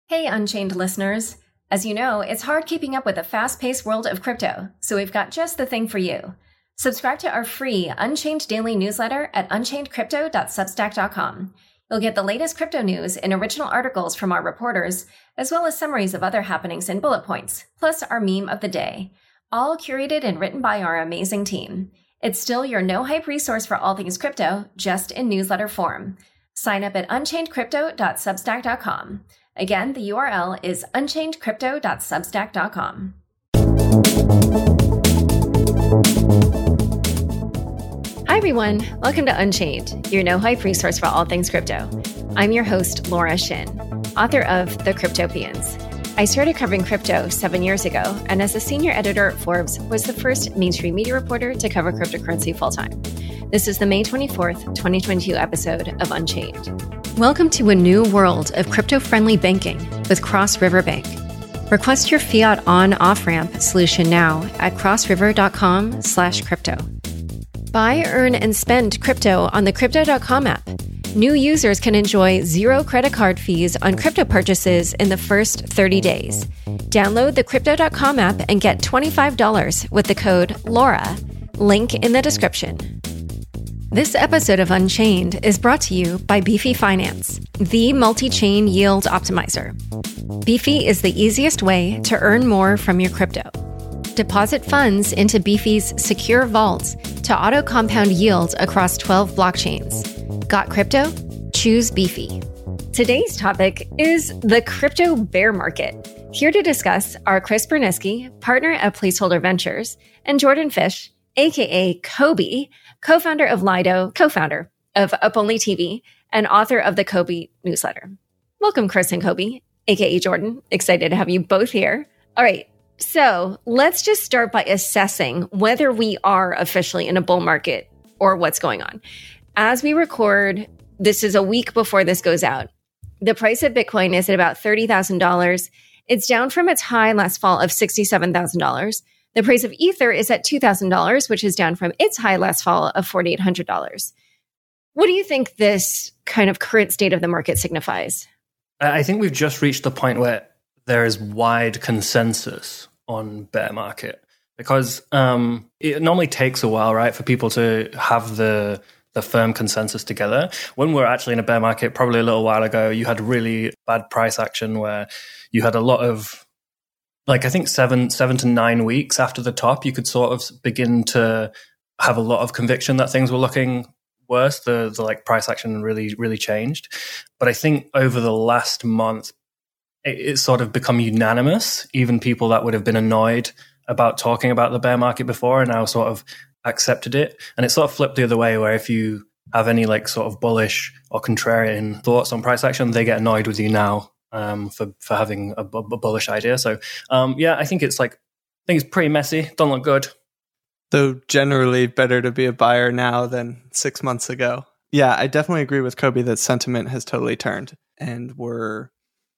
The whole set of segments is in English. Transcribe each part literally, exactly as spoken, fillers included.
Hey, Unchained listeners. As you know, it's hard keeping up with the fast-paced world of crypto, so we've got just the thing for you. Subscribe to our free Unchained daily newsletter at unchained crypto dot substack dot com. You'll get the latest crypto news and original articles from our reporters, as well as summaries of other happenings and bullet points, plus our meme of the day, all curated and written by our amazing team. It's still your no-hype resource for all things crypto, just in newsletter form. Sign up at unchained crypto dot substack dot com. Again, the U R L is unchained crypto dot substack dot com. Hi, everyone. Welcome to Unchained, your no-hype resource for all things crypto. I'm your host, Laura Shin, author of The Cryptopians. I started covering crypto seven years ago, and as a senior editor at Forbes, was the first mainstream media reporter to cover cryptocurrency full-time. This is the May twenty-fourth, twenty twenty-two episode of Unchained. Welcome to a new world of crypto-friendly banking with Cross River Bank. Request your fiat on-off-ramp solution now at crossriver dot com slash crypto. Buy, earn, and spend crypto on the crypto dot com app. New users can enjoy zero credit card fees on crypto purchases in the first thirty days. Download the crypto dot com app and get twenty-five dollars with the code LAURA. Link in the description. This episode of Unchained is brought to you by Beefy Finance, the multi-chain yield optimizer. Beefy is the easiest way to earn more from your crypto. Deposit funds into Beefy's secure vaults to auto-compound yields across twelve blockchains. Got crypto? Choose Beefy. Today's topic is the crypto bear market. Here to discuss are Chris Burniske, partner at Placeholder Ventures, and Jordan Fish, aka Kobe, co-founder of Lido, co-founder of Up Only T V, and author of the Kobe newsletter. Welcome, Chris and Kobe, aka Jordan. Excited to have you both here. All right, so let's just start by assessing whether we are officially in a bull market or what's going on. As we record, this is a week before this goes out. The price of Bitcoin is at about thirty thousand dollars. It's down from its high last fall of sixty-seven thousand dollars. The price of Ether is at two thousand dollars, which is down from its high last fall of four thousand eight hundred dollars. What do you think this kind of current state of the market signifies? I think we've just reached the point where there is wide consensus on bear market because um, it normally takes a while, right, for people to have the the firm consensus together. When we're actually in a bear market, probably a little while ago, you had really bad price action where you had a lot of Like I think seven, seven to nine weeks after the top, you could sort of begin to have a lot of conviction that things were looking worse. The, the like price action really, really changed. But I think over the last month, it, it's sort of become unanimous. Even people that would have been annoyed about talking about the bear market before are now sort of accepted it. And it sort of flipped the other way, where if you have any like sort of bullish or contrarian thoughts on price action, they get annoyed with you now. Um, for, for having a, a bullish idea. So, um, yeah, I think it's like, I think it's pretty messy. Don't look good. Though generally better to be a buyer now than six months ago. Yeah, I definitely agree with Kobe that sentiment has totally turned and we're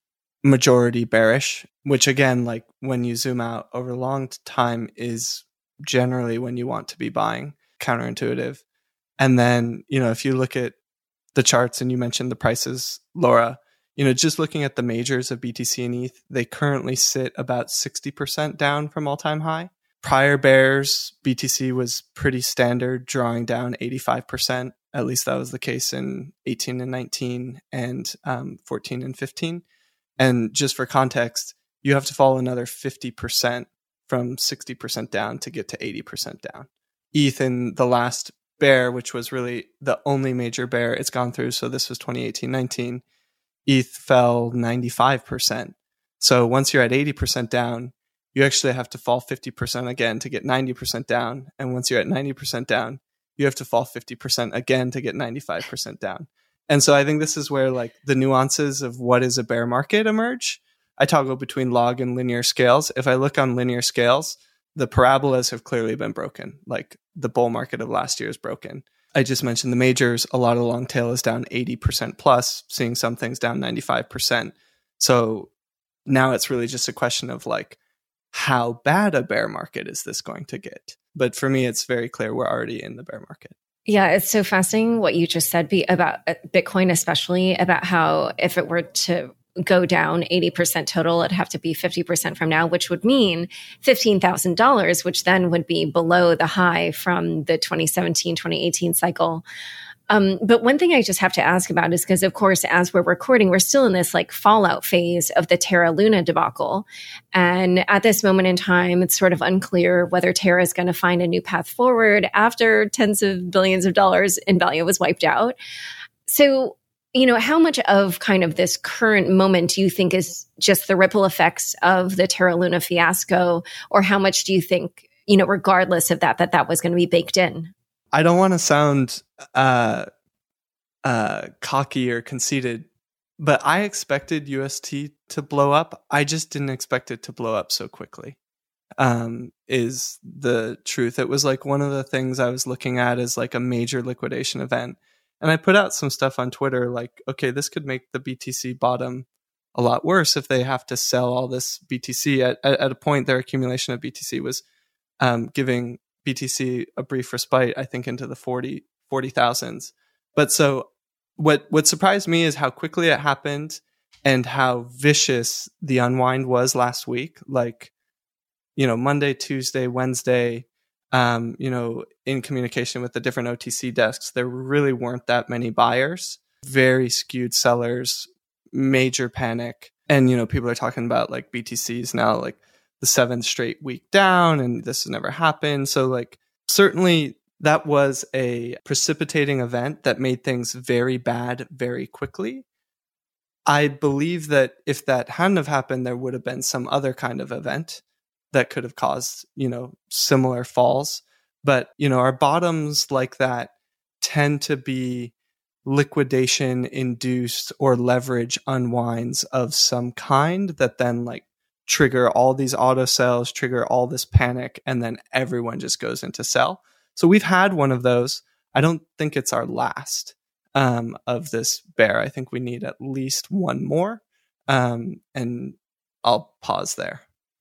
majority bearish, which again, like when you zoom out over a long time is generally when you want to be buying, counterintuitive. And then, you know, if you look at the charts and you mentioned the prices, Laura, you know, just looking at the majors of B T C and E T H, they currently sit about sixty percent down from all-time high. Prior bears, B T C was pretty standard, drawing down eighty-five percent. At least that was the case in eighteen and nineteen and um, fourteen and fifteen. And just for context, you have to fall another fifty percent from sixty percent down to get to eighty percent down. E T H in the last bear, which was really the only major bear it's gone through, so this was twenty eighteen nineteen, E T H fell ninety-five percent. So once you're at eighty percent down, you actually have to fall fifty percent again to get ninety percent down. And once you're at ninety percent down, you have to fall fifty percent again to get ninety-five percent down. And so I think this is where like the nuances of what is a bear market emerge. I toggle between log and linear scales. If I look on linear scales, the parabolas have clearly been broken. Like the bull market of last year is broken. I just mentioned the majors. A lot of the long tail is down eighty percent plus, seeing some things down ninety-five percent. So now it's really just a question of like, how bad a bear market is this going to get? But for me, it's very clear we're already in the bear market. Yeah, it's so fascinating what you just said be about Bitcoin, especially about how if it were to go down eighty percent total, it'd have to be fifty percent from now, which would mean fifteen thousand dollars, which then would be below the high from the twenty seventeen, twenty eighteen cycle. Um, but one thing I just have to ask about is because, of course, as we're recording, we're still in this like fallout phase of the Terra Luna debacle. And at this moment in time, it's sort of unclear whether Terra is going to find a new path forward after tens of billions of dollars in value was wiped out. So, you know, how much of kind of this current moment do you think is just the ripple effects of the Terra Luna fiasco? Or how much do you think, you know, regardless of that, that that was going to be baked in? I don't want to sound uh, uh, cocky or conceited, but I expected U S T to blow up. I just didn't expect it to blow up so quickly, um, is the truth. It was like one of the things I was looking at as like a major liquidation event. And I put out some stuff on Twitter like, okay, this could make the B T C bottom a lot worse if they have to sell all this B T C. At, at, at a point, their accumulation of B T C was um, giving B T C a brief respite, I think, into the forty thousands. But so what what surprised me is how quickly it happened and how vicious the unwind was last week. Like, you know, Monday, Tuesday, Wednesday, um, you know, in communication with the different O T C desks, there really weren't that many buyers, very skewed sellers, major panic. And, you know, people are talking about like B T Cs now, like the seventh straight week down, and this has never happened. So like certainly that was a precipitating event that made things very bad very quickly. I believe that if that hadn't have happened, there would have been some other kind of event that could have caused, you know, similar falls. But, you know, our bottoms like that tend to be liquidation induced or leverage unwinds of some kind that then like trigger all these auto sells, trigger all this panic, and then everyone just goes into sell. So we've had one of those. I don't think it's our last um, of this bear. I think we need at least one more. Um, and I'll pause there.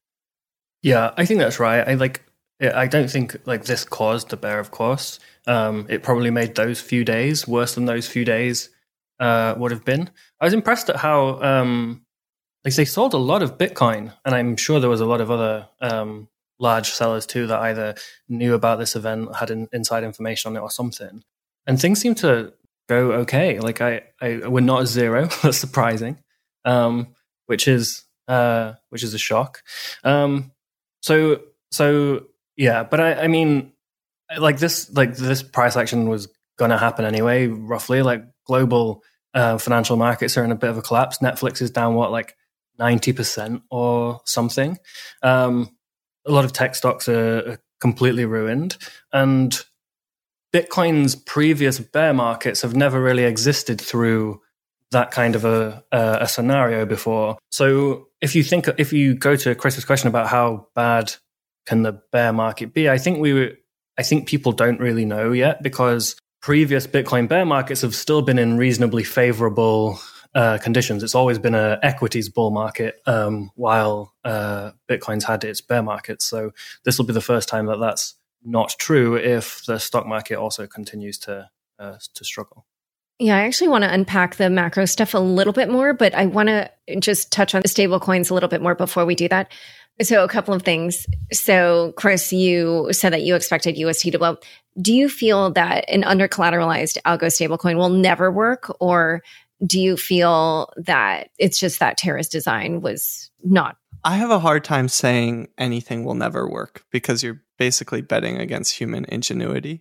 Yeah, I think that's right. I like. I don't think like this caused the bear, of course. Um, it probably made those few days worse than those few days uh, would have been. I was impressed at how um, like they sold a lot of Bitcoin, and I'm sure there was a lot of other um, large sellers too that either knew about this event, had in, inside information on it, or something. And things seem to go okay. Like I, I we're not at zero. That's surprising, um, which is uh, which is a shock. Um, so so yeah, but I, I mean, like this, like this price action was going to happen anyway. Roughly, like global uh, financial markets are in a bit of a collapse. Netflix is down what, like ninety percent or something. Um, a lot of tech stocks are, are completely ruined, and Bitcoin's previous bear markets have never really existed through that kind of a, a, a scenario before. So if you think, if you go to Chris's question about how bad can the bear market be, I think we were, I think people don't really know yet, because previous Bitcoin bear markets have still been in reasonably favorable uh, conditions. It's always been an equities bull market um, while uh, Bitcoin's had its bear market. So this will be the first time that that's not true if the stock market also continues to uh, to struggle. Yeah, I actually want to unpack the macro stuff a little bit more, but I want to just touch on the stable coins a little bit more before we do that. So a couple of things. So Chris, you said that you expected U S T to blow. Do you feel that an under-collateralized algo stablecoin will never work? Or do you feel that it's just that Terra's design was not? I have a hard time saying anything will never work, because you're basically betting against human ingenuity.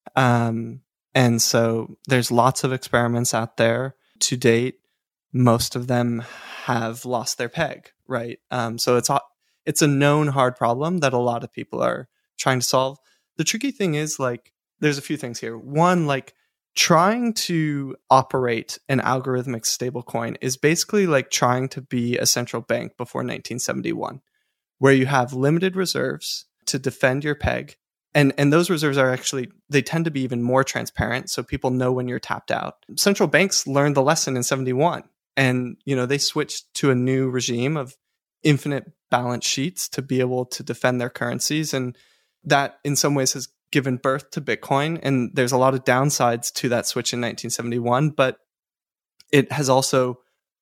Um, and so there's lots of experiments out there to date. Most of them have lost their peg, right? Um, so it's it's a known hard problem that a lot of people are trying to solve. The tricky thing is, like, there's a few things here. One, like, trying to operate an algorithmic stablecoin is basically like trying to be a central bank before nineteen seventy-one, where you have limited reserves to defend your peg. And and those reserves are actually, they tend to be even more transparent, so people know when you're tapped out. Central banks learned the lesson in seventy-one, and you know they switched to a new regime of infinite balance sheets to be able to defend their currencies, and that in some ways has given birth to Bitcoin. And there's a lot of downsides to that switch in nineteen seventy-one, but it has also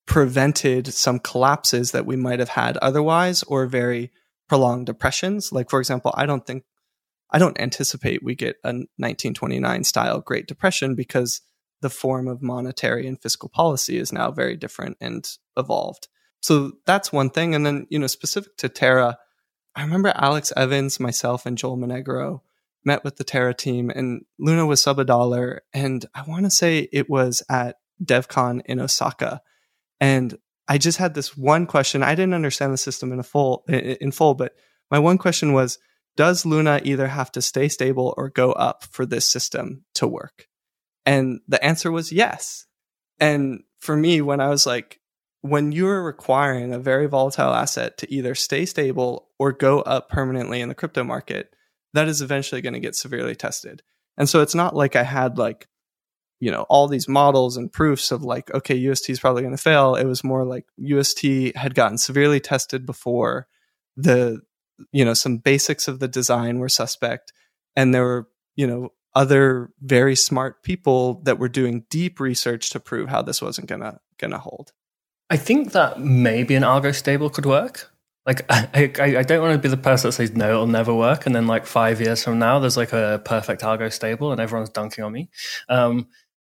prevented some collapses that we might have had otherwise, or very prolonged depressions. Like, for example, I don't think, I don't anticipate we get a nineteen twenty-nine style Great Depression, because the form of monetary and fiscal policy is now very different and evolved. So that's one thing. And then, you know, specific to Terra, I remember Alex Evans, myself, and Joel Monegro met with the Terra team, and Luna was sub a dollar. And I want to say it was at DevCon in Osaka. And I just had this one question. I didn't understand the system in a full, in full, but my one question was, does Luna either have to stay stable or go up for this system to work? And the answer was yes. And for me, when I was like, when you're requiring a very volatile asset to either stay stable or go up permanently in the crypto market, that is eventually going to get severely tested. And so it's not like I had like, you know, all these models and proofs of like, okay, U S T is probably going to fail. It was more like U S T had gotten severely tested before. The, you know, some basics of the design were suspect. And there were, you know, other very smart people that were doing deep research to prove how this wasn't gonna gonna hold. I think that maybe an algo stable could work. Like, I, I, I don't want to be the person that says no, it'll never work, and then like five years from now, there's like a perfect algo stable, and everyone's dunking on me. Um,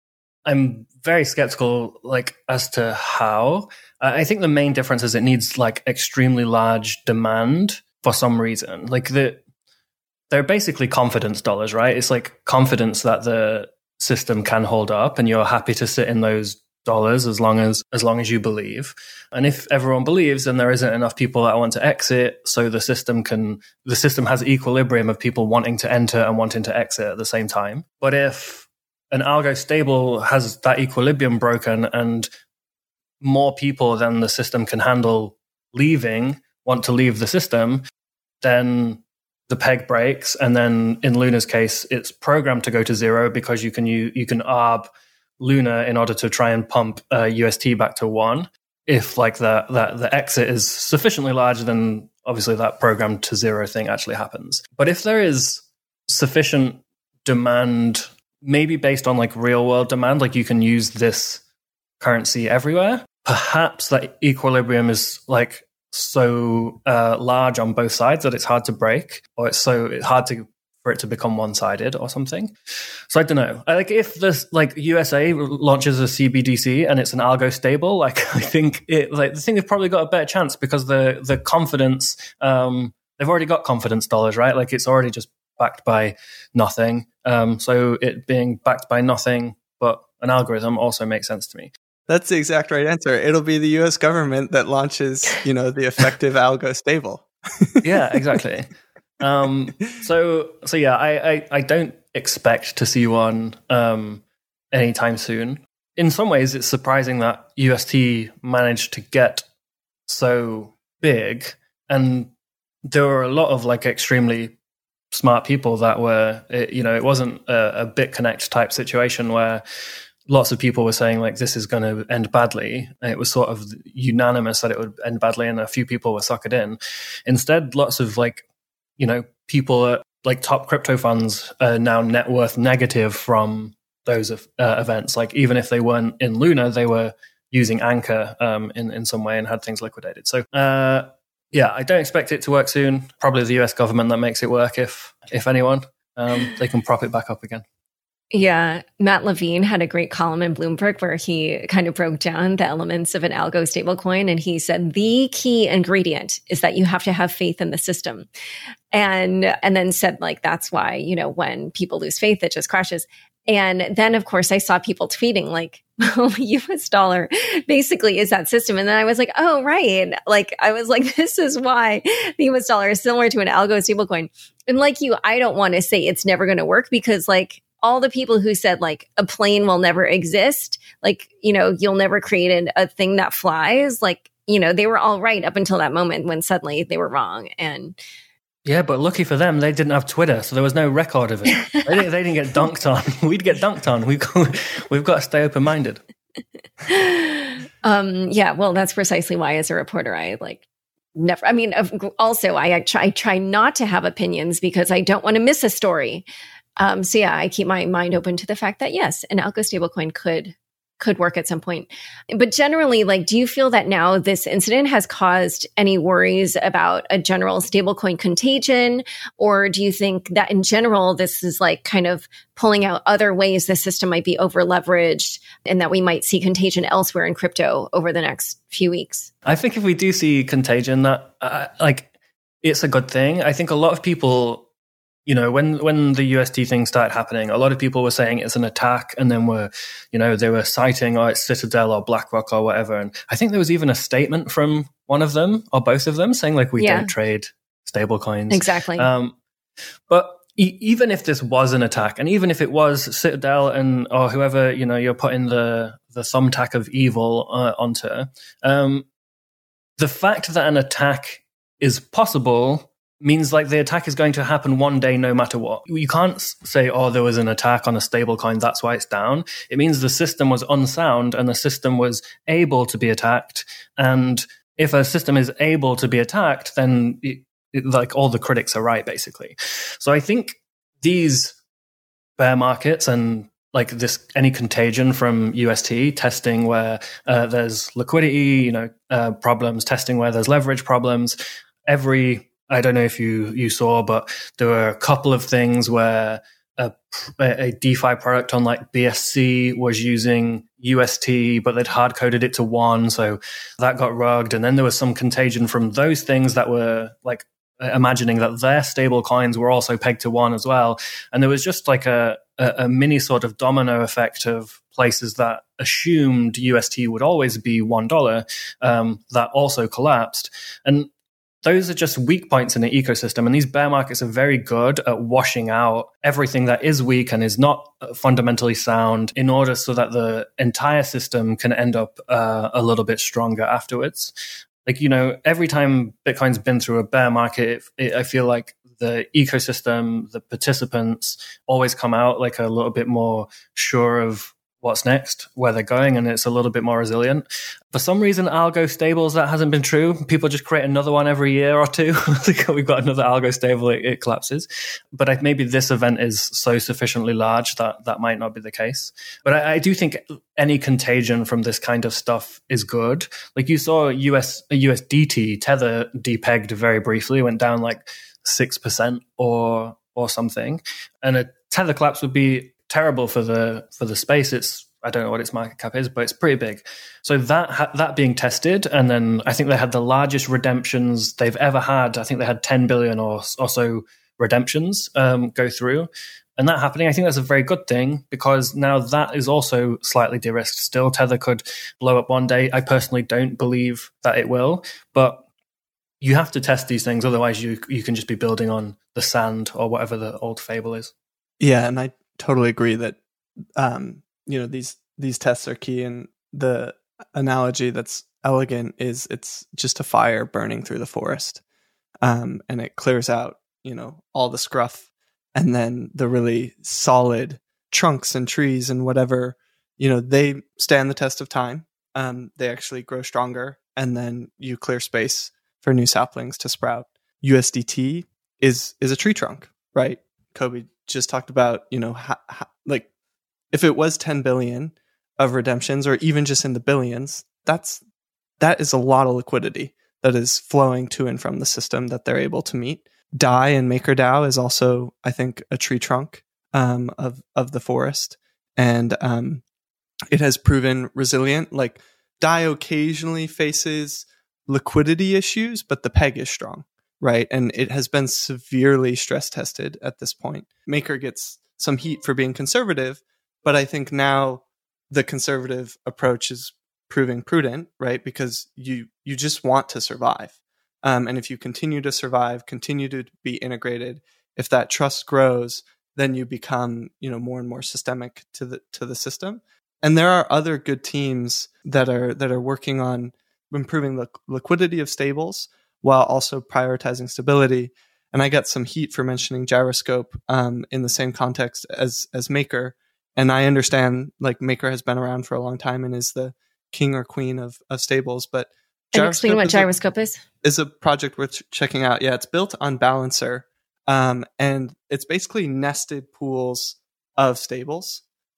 I'm very skeptical, like, as to how. Uh, I think the main difference is it needs like extremely large demand for some reason. Like the they're basically confidence dollars, right? It's like confidence that the system can hold up, and you're happy to sit in those dollars as long as as long as you believe. And if everyone believes, then there isn't enough people that want to exit, so the system can the system has equilibrium of people wanting to enter and wanting to exit at the same time. But if an algo stable has that equilibrium broken and more people than the system can handle leaving want to leave the system, then the peg breaks, and then in Luna's case, it's programmed to go to zero because you can you, you can arb Luna in order to try and pump uh, U S T back to one. If like the, the the exit is sufficiently large, then obviously that program to zero thing actually happens. But if there is sufficient demand, maybe based on like real world demand, like you can use this currency everywhere, perhaps that equilibrium is like so uh, large on both sides that it's hard to break, or it's so it's hard to for it to become one-sided or something. So I don't know. I, like if this like U S A launches a C B D C and it's an algo stable, like I think it like the thing they've probably got a better chance because the the confidence um, they've already got confidence dollars, right? Like it's already just backed by nothing. Um, so it being backed by nothing but an algorithm also makes sense to me. That's the exact right answer. It'll be the U S government that launches, you know, the effective algo stable. Yeah, exactly. Um, so, so yeah, I, I, I don't expect to see one um, anytime soon. In some ways, it's surprising that U S T managed to get so big, and there were a lot of like extremely smart people that were, it, you know, it wasn't a, a BitConnect type situation where lots of people were saying like this is going to end badly. It was sort of unanimous that it would end badly, and a few people were suckered in. Instead, lots of like, you know, people at like top crypto funds are now net worth negative from those uh, events. Like even if they weren't in Luna, they were using Anchor um, in, in some way and had things liquidated. So uh, yeah, I don't expect it to work soon. Probably the U S government that makes it work, if if anyone. Um, they can prop it back up again. Yeah, Matt Levine had a great column in Bloomberg where he kind of broke down the elements of an algo stablecoin. And he said the key ingredient is that you have to have faith in the system. And, and then said like, that's why, you know, when people lose faith, it just crashes. And then, of course, I saw people tweeting like, oh, U S dollar basically is that system. And then I was like, oh, right. Like, I was like, this is why the U S dollar is similar to an algo stablecoin. And like you, I don't want to say it's never going to work because like, all the people who said like a plane will never exist, like, you know, you'll never create a thing that flies. Like, you know, they were all right up until that moment when suddenly they were wrong. And yeah, but lucky for them, they didn't have Twitter, so there was no record of it. they, didn't, they didn't get dunked on. We'd get dunked on. We've got, we've got to stay open-minded. um, yeah, well, that's precisely why as a reporter, I like never, I mean, also I, I, try, I try not to have opinions because I don't want to miss a story. Um, so yeah, I keep my mind open to the fact that yes, an algo stablecoin could could work at some point. But generally, like, do you feel that now this incident has caused any worries about a general stablecoin contagion? Or do you think that in general, this is like kind of pulling out other ways the system might be over leveraged and that we might see contagion elsewhere in crypto over the next few weeks? I think if we do see contagion, that uh, like it's a good thing. I think a lot of people, you know, when when the U S D thing started happening, a lot of people were saying it's an attack, and then were, you know, they were citing, oh, it's Citadel or BlackRock or whatever. And I think there was even a statement from one of them or both of them saying, like, we Yeah. don't trade stable coins. Exactly. Um, but e- even if this was an attack, and even if it was Citadel and or whoever, you know, you're putting the the thumbtack of evil uh, onto, um, the fact that an attack is possible means like the attack is going to happen one day no matter what. You can't say, oh, there was an attack on a stable coin, that's why it's down. It means the system was unsound and the system was able to be attacked. And if a system is able to be attacked, then it, it, like all the critics are right, basically. So I think these bear markets and like this, any contagion from U S T testing where uh, there's liquidity, you know, uh, problems, testing where there's leverage problems, every I don't know if you, you saw, but there were a couple of things where a, a DeFi product on like B S C was using U S T, but they'd hard coded it to one. So that got rugged. And then there was some contagion from those things that were like imagining that their stable coins were also pegged to one as well. And there was just like a, a, a mini sort of domino effect of places that assumed U S T would always be one dollar um, that also collapsed. And those are just weak points in the ecosystem. And these bear markets are very good at washing out everything that is weak and is not fundamentally sound in order so that the entire system can end up uh, a little bit stronger afterwards. Like, you know, every time Bitcoin's been through a bear market, it, it, I feel like the ecosystem, the participants always come out like a little bit more sure of what's next, where they're going, and it's a little bit more resilient. For some reason, algo stables, that hasn't been true. People just create another one every year or two. We've got another algo stable, it, it collapses. But I, maybe this event is so sufficiently large that that might not be the case. But I, I do think any contagion from this kind of stuff is good. Like you saw U S U S D T, Tether depegged very briefly, went down like six percent or or something. And a Tether collapse would be terrible for the for the space. It's I don't know what its market cap is, but it's pretty big. So that ha- that being tested, and then I think they had the largest redemptions they've ever had. I think they had ten billion or or so redemptions um, go through, and that happening, I think that's a very good thing because now that is also slightly de-risked. Still, Tether could blow up one day. I personally don't believe that it will, but you have to test these things, otherwise you you can just be building on the sand or whatever the old fable is. Yeah, and I totally agree that um, you know these these tests are key, and the analogy that's elegant is it's just a fire burning through the forest, um, and it clears out you know all the scruff, and then the really solid trunks and trees and whatever you know they stand the test of time. Um, they actually grow stronger, and then you clear space for new saplings to sprout. U S D T is is a tree trunk, right? Kobe just talked about, you know, how, how, like if it was ten billion of redemptions or even just in the billions, that's, that is a lot of liquidity that is flowing to and from the system that they're able to meet. D A I and MakerDAO is also, I think, a tree trunk um, of, of the forest. And um, it has proven resilient. Like D A I occasionally faces liquidity issues, but the peg is strong. Right. And it has been severely stress tested at this point. Maker gets some heat for being conservative, but I think now the conservative approach is proving prudent, right? Because you you just want to survive. Um, and if you continue to survive, continue to be integrated, if that trust grows, then you become, you know, more and more systemic to the to the system. And there are other good teams that are that are working on improving the liquidity of stables while also prioritizing stability. And I got some heat for mentioning Gyroscope um, in the same context as as Maker. And I understand like Maker has been around for a long time and is the king or queen of, of stables. But Gyroscope, and explain what is Gyroscope a, is. Is a project worth checking out. Yeah, it's built on Balancer. Um, and it's basically nested pools of stables.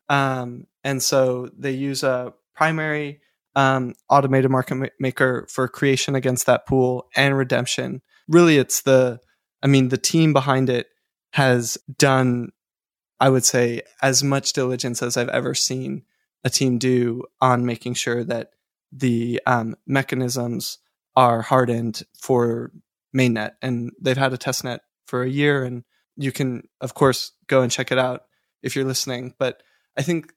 Um, and so they use a primary um, automated market ma- maker for creation against that pool and redemption. Really, it's the, I mean, the team behind it has done, I would say, as much diligence as I've ever seen a team do on making sure that the um, mechanisms are hardened for mainnet. And they've had a test net for a year, and you can, of course, go and check it out if you're listening. But I think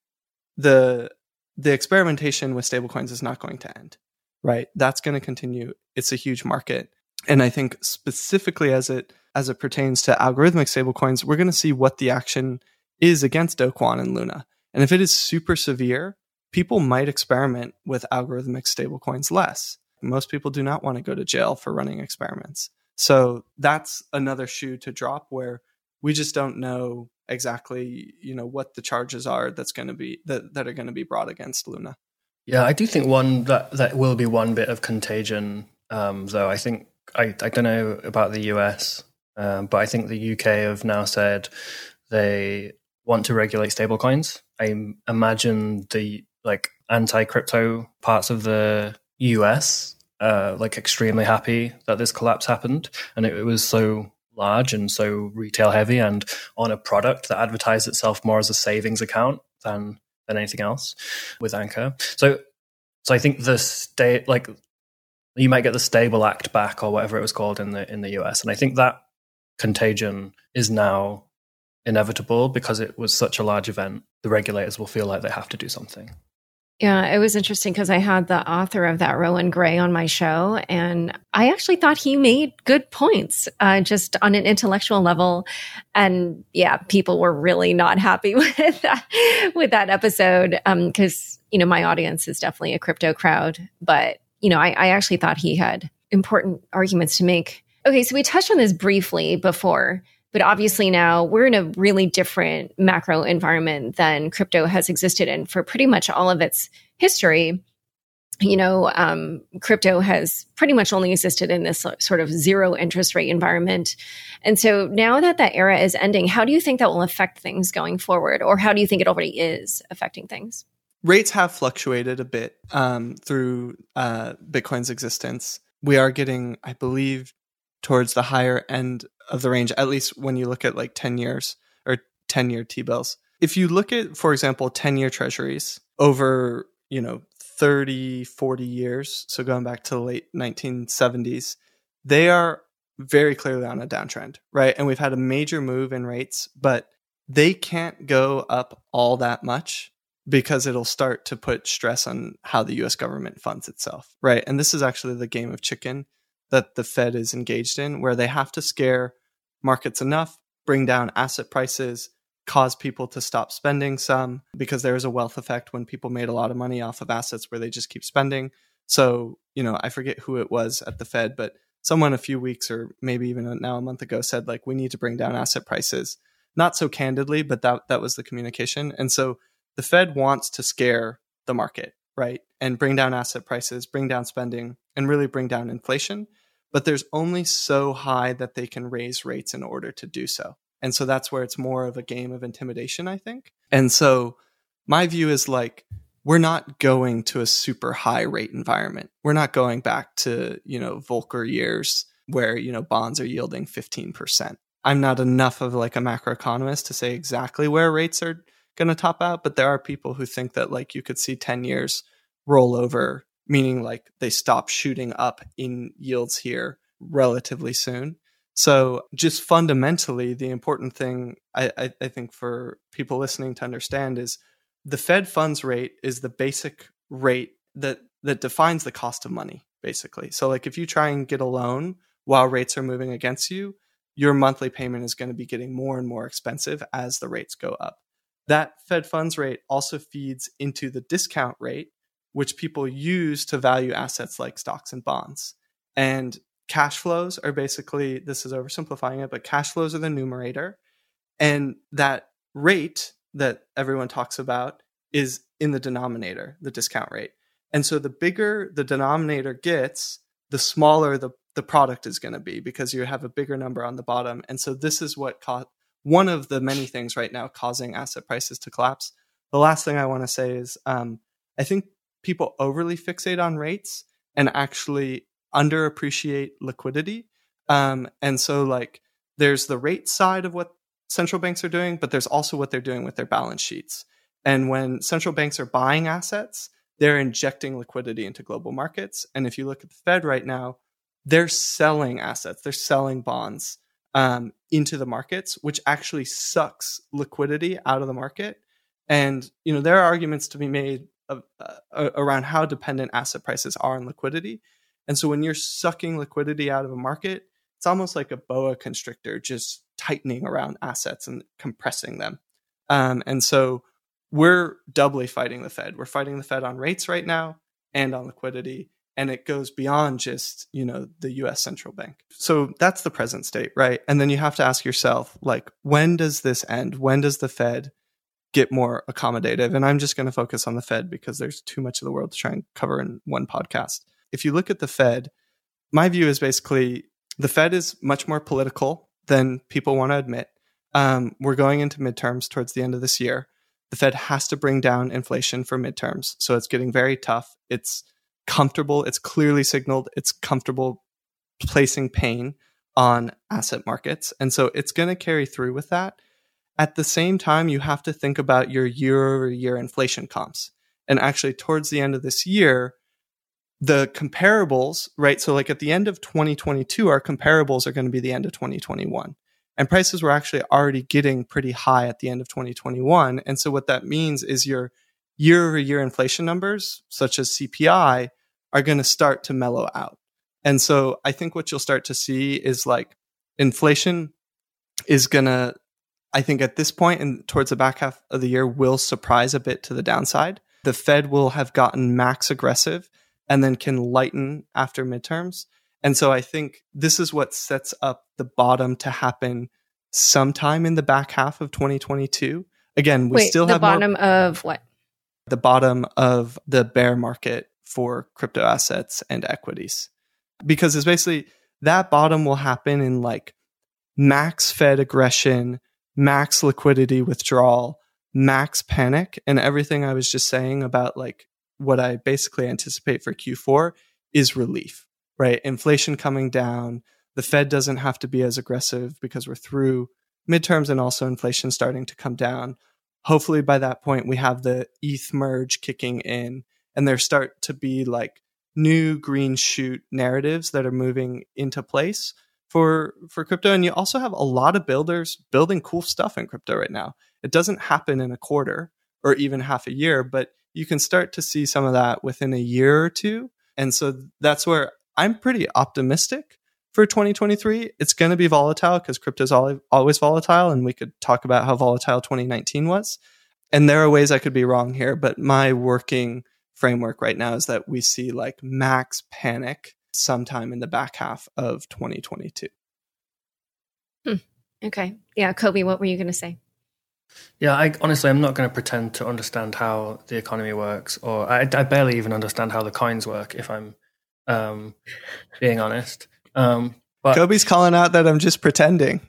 the the experimentation with stablecoins is not going to end, right? That's going to continue. It's a huge market. And I think specifically as it as it pertains to algorithmic stablecoins, we're going to see what the action is against Do Kwon and Luna. And if it is super severe, people might experiment with algorithmic stablecoins less. Most people do not want to go to jail for running experiments. So that's another shoe to drop, where we just don't know exactly, you know, what the charges are that's going to be that, that are going to be brought against Luna. Yeah, I do think one that that will be one bit of contagion, um, though. I think I, I don't know about the U S, um, but I think the U K have now said they want to regulate stablecoins. I imagine the like anti-crypto parts of the U S uh, like extremely happy that this collapse happened, and it, it was so large and so retail heavy, and on a product that advertised itself more as a savings account than than anything else with Anchor. So, so I think the state, like you might get the Stable Act back or whatever it was called in the in the U S, and I think that contagion is now inevitable because it was such a large event. The regulators will feel like they have to do something. Yeah, it was interesting because I had the author of that, Rowan Gray, on my show, and I actually thought he made good points uh, just on an intellectual level. And yeah, people were really not happy with that, with that episode because, um, you know, my audience is definitely a crypto crowd. But, you know, I, I actually thought he had important arguments to make. Okay, so we touched on this briefly before, but obviously now we're in a really different macro environment than crypto has existed in for pretty much all of its history. You know, um, crypto has pretty much only existed in this sort of zero interest rate environment. And so now that that era is ending, how do you think that will affect things going forward? Or how do you think it already is affecting things? Rates have fluctuated a bit um, through uh, Bitcoin's existence. We are getting, I believe, towards the higher end of the range, at least when you look at like ten years or ten year T-bills. If you look at, for example, ten year treasuries over, you know, thirty, forty years, so going back to the late nineteen seventies, they are very clearly on a downtrend, right? And we've had a major move in rates, but they can't go up all that much because it'll start to put stress on how the U S government funds itself, right? And this is actually the game of chicken that the Fed is engaged in, where they have to scare markets enough, bring down asset prices, cause people to stop spending some, because there is a wealth effect when people made a lot of money off of assets where they just keep spending. So, you know, I forget who it was at the Fed, but someone a few weeks or maybe even now a month ago said, like, we need to bring down asset prices. Not so candidly, but that that was the communication. And so the Fed wants to scare the market, right? And bring down asset prices, bring down spending, and really bring down inflation. But there's only so high that they can raise rates in order to do so. And so that's where it's more of a game of intimidation, I think. And so my view is like, we're not going to a super high rate environment. We're not going back to, you know, Volcker years where, you know, bonds are yielding fifteen percent. I'm not enough of like a macroeconomist to say exactly where rates are going to top out, but there are people who think that like you could see ten years roll over, meaning like they stop shooting up in yields here relatively soon. So just fundamentally, the important thing I, I, I think for people listening to understand is the Fed funds rate is the basic rate that, that defines the cost of money, basically. So like if you try and get a loan while rates are moving against you, your monthly payment is going to be getting more and more expensive as the rates go up. That Fed funds rate also feeds into the discount rate, which people use to value assets like stocks and bonds. And cash flows are basically, this is oversimplifying it, but cash flows are the numerator. And that rate that everyone talks about is in the denominator, the discount rate. And so the bigger the denominator gets, the smaller the, the product is going to be because you have a bigger number on the bottom. And so this is what co- one of the many things right now causing asset prices to collapse. the last thing I want to say is um, I think people overly fixate on rates and actually underappreciate liquidity. Um, and so like there's the rate side of what central banks are doing, but there's also what they're doing with their balance sheets. And when central banks are buying assets, they're injecting liquidity into global markets. And if you look at the Fed right now, they're selling assets, they're selling bonds um, into the markets, which actually sucks liquidity out of the market. And, you know, there are arguments to be made of, uh, around how dependent asset prices are on liquidity. And so when you're sucking liquidity out of a market, it's almost like a boa constrictor just tightening around assets and compressing them. Um, and so we're doubly fighting the Fed. We're fighting the Fed on rates right now and on liquidity. And it goes beyond just, you know, the U S central bank. So that's the present state, right? And then you have to ask yourself, like, when does this end? When does the Fed get more accommodative? And I'm just going to focus on the Fed because there's too much of the world to try and cover in one podcast. If you look at the Fed, my view is basically the Fed is much more political than people want to admit. Um, we're going into midterms towards the end of this year. The Fed has to bring down inflation for midterms. So it's getting very tough. It's comfortable. It's clearly signaled. It's comfortable placing pain on asset markets. And so it's going to carry through with that. At the same time, you have to think about your year-over-year inflation comps. And actually, towards the end of this year, the comparables, right? So like at the end of twenty twenty-two, our comparables are going to be the end of twenty twenty-one. And prices were actually already getting pretty high at the end of twenty twenty-one. And so what that means is your year-over-year inflation numbers, such as C P I, are going to start to mellow out. And so I think what you'll start to see is like inflation is going to, I think at this point and towards the back half of the year, will surprise a bit to the downside. The Fed will have gotten max aggressive and then can lighten after midterms. And so I think this is what sets up the bottom to happen sometime in the back half of twenty twenty-two. Again, we Wait, still the have bottom more, of what? The bottom of the bear market for crypto assets and equities. Because it's basically that bottom will happen in like max Fed aggression, max liquidity withdrawal, max panic, and everything I was just saying about like what I basically anticipate for Q four is relief, right? Inflation coming down. The Fed doesn't have to be as aggressive because we're through midterms and also inflation starting to come down. Hopefully by that point, we have the E T H merge kicking in and there start to be like new green shoot narratives that are moving into place for, for crypto. And you also have a lot of builders building cool stuff in crypto right now. It doesn't happen in a quarter or even half a year, but you can start to see some of that within a year or two. And so that's where I'm pretty optimistic for twenty twenty-three. It's going to be volatile because crypto is always volatile. And we could talk about how volatile twenty nineteen was. And there are ways I could be wrong here, but my working framework right now is that we see like max panic sometime in the back half of twenty twenty-two. Hmm. Okay. Yeah. Kobe, what were you going to say? Yeah, I honestly, I'm not going to pretend to understand how the economy works, or I, I barely even understand how the coins work, if I'm um, being honest. Um, but Kobe's calling out that I'm just pretending.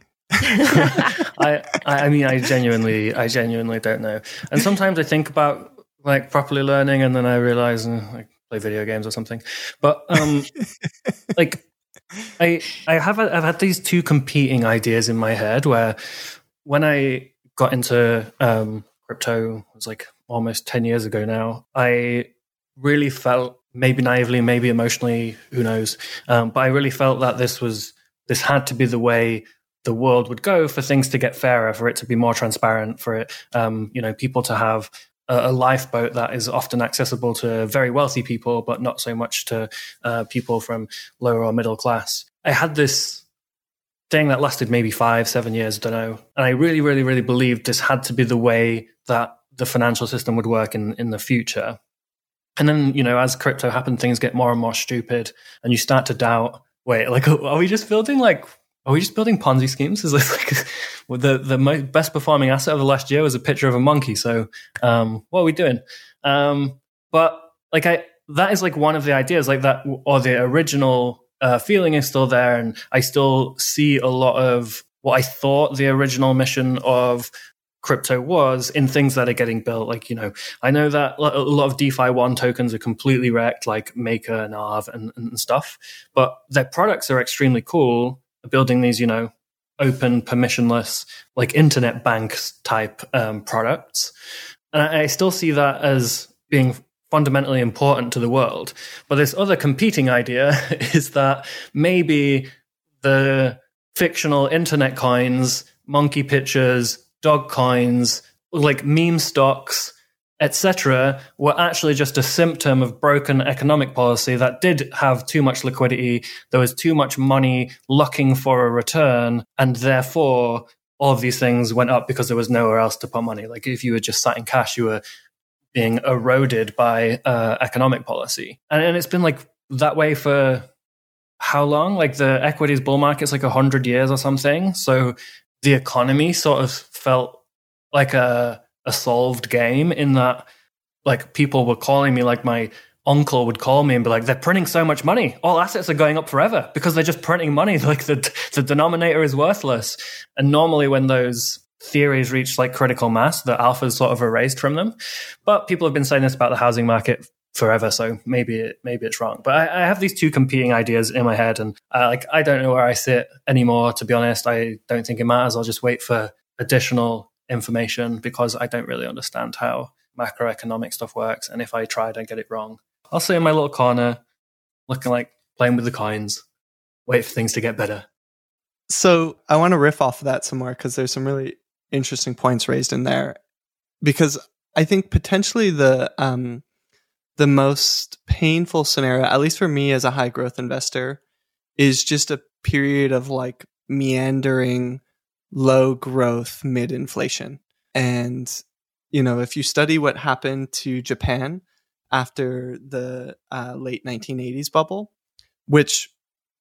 I, I mean, I genuinely, I genuinely don't know. And sometimes I think about like properly learning, and then I realize uh, I play video games or something. But um, like, I, I have, I've had these two competing ideas in my head where when I got into um, crypto, it was like almost ten years ago now, I really felt, maybe naively, maybe emotionally, who knows, um, but I really felt that this was, this had to be the way the world would go for things to get fairer, for it to be more transparent, for it, um, you know, people to have a, a lifeboat that is often accessible to very wealthy people, but not so much to uh, people from lower or middle class. I had this thing that lasted maybe five, seven years, I don't know. And I really, really, really believed this had to be the way that the financial system would work in, in the future. And then, you know, as crypto happened, things get more and more stupid and you start to doubt, wait, like, are we just building like, are we just building Ponzi schemes? Is this like well, the, the most best performing asset of the last year was a picture of a monkey. So um, what are we doing? Um, but like I, that is like one of the ideas like that, or the original Uh, feeling is still there, and I still see a lot of what I thought the original mission of crypto was in things that are getting built. Like, you know, I know that a lot of DeFi one tokens are completely wrecked, like Maker and Aave and, and stuff, but their products are extremely cool, building these, you know, open, permissionless, like internet banks type um, products. And I, I still see that as being fundamentally important to the world. But this other competing idea is that maybe the fictional internet coins, monkey pictures, dog coins, like meme stocks, et cetera, were actually just a symptom of broken economic policy that did have too much liquidity. There was too much money looking for a return, and therefore all of these things went up because there was nowhere else to put money. Like if you were just sat in cash, you were being eroded by uh, economic policy. And, and it's been like that way for how long? Like the equities bull market's like one hundred years or something. So the economy sort of felt like a, a solved game in that, like, people were calling me, like my uncle would call me and be like, they're printing so much money. All assets are going up forever because they're just printing money. Like the, the denominator is worthless. And normally when those theories reach like critical mass, the alpha is sort of erased from them. But people have been saying this about the housing market forever, so maybe it, maybe it's wrong. But I, I have these two competing ideas in my head, and uh, like I don't know where I sit anymore. To be honest, I don't think it matters. I'll just wait for additional information because I don't really understand how macroeconomic stuff works. And if I tried, I'd get it wrong. I'll sit in my little corner, looking like playing with the coins, wait for things to get better. So I want to riff off of that some more because there's some really interesting points raised in there. Because I think potentially the um, the most painful scenario, at least for me as a high growth investor, is just a period of like meandering, low growth, mid inflation. And, you know, if you study what happened to Japan after the uh, late nineteen eighties bubble, which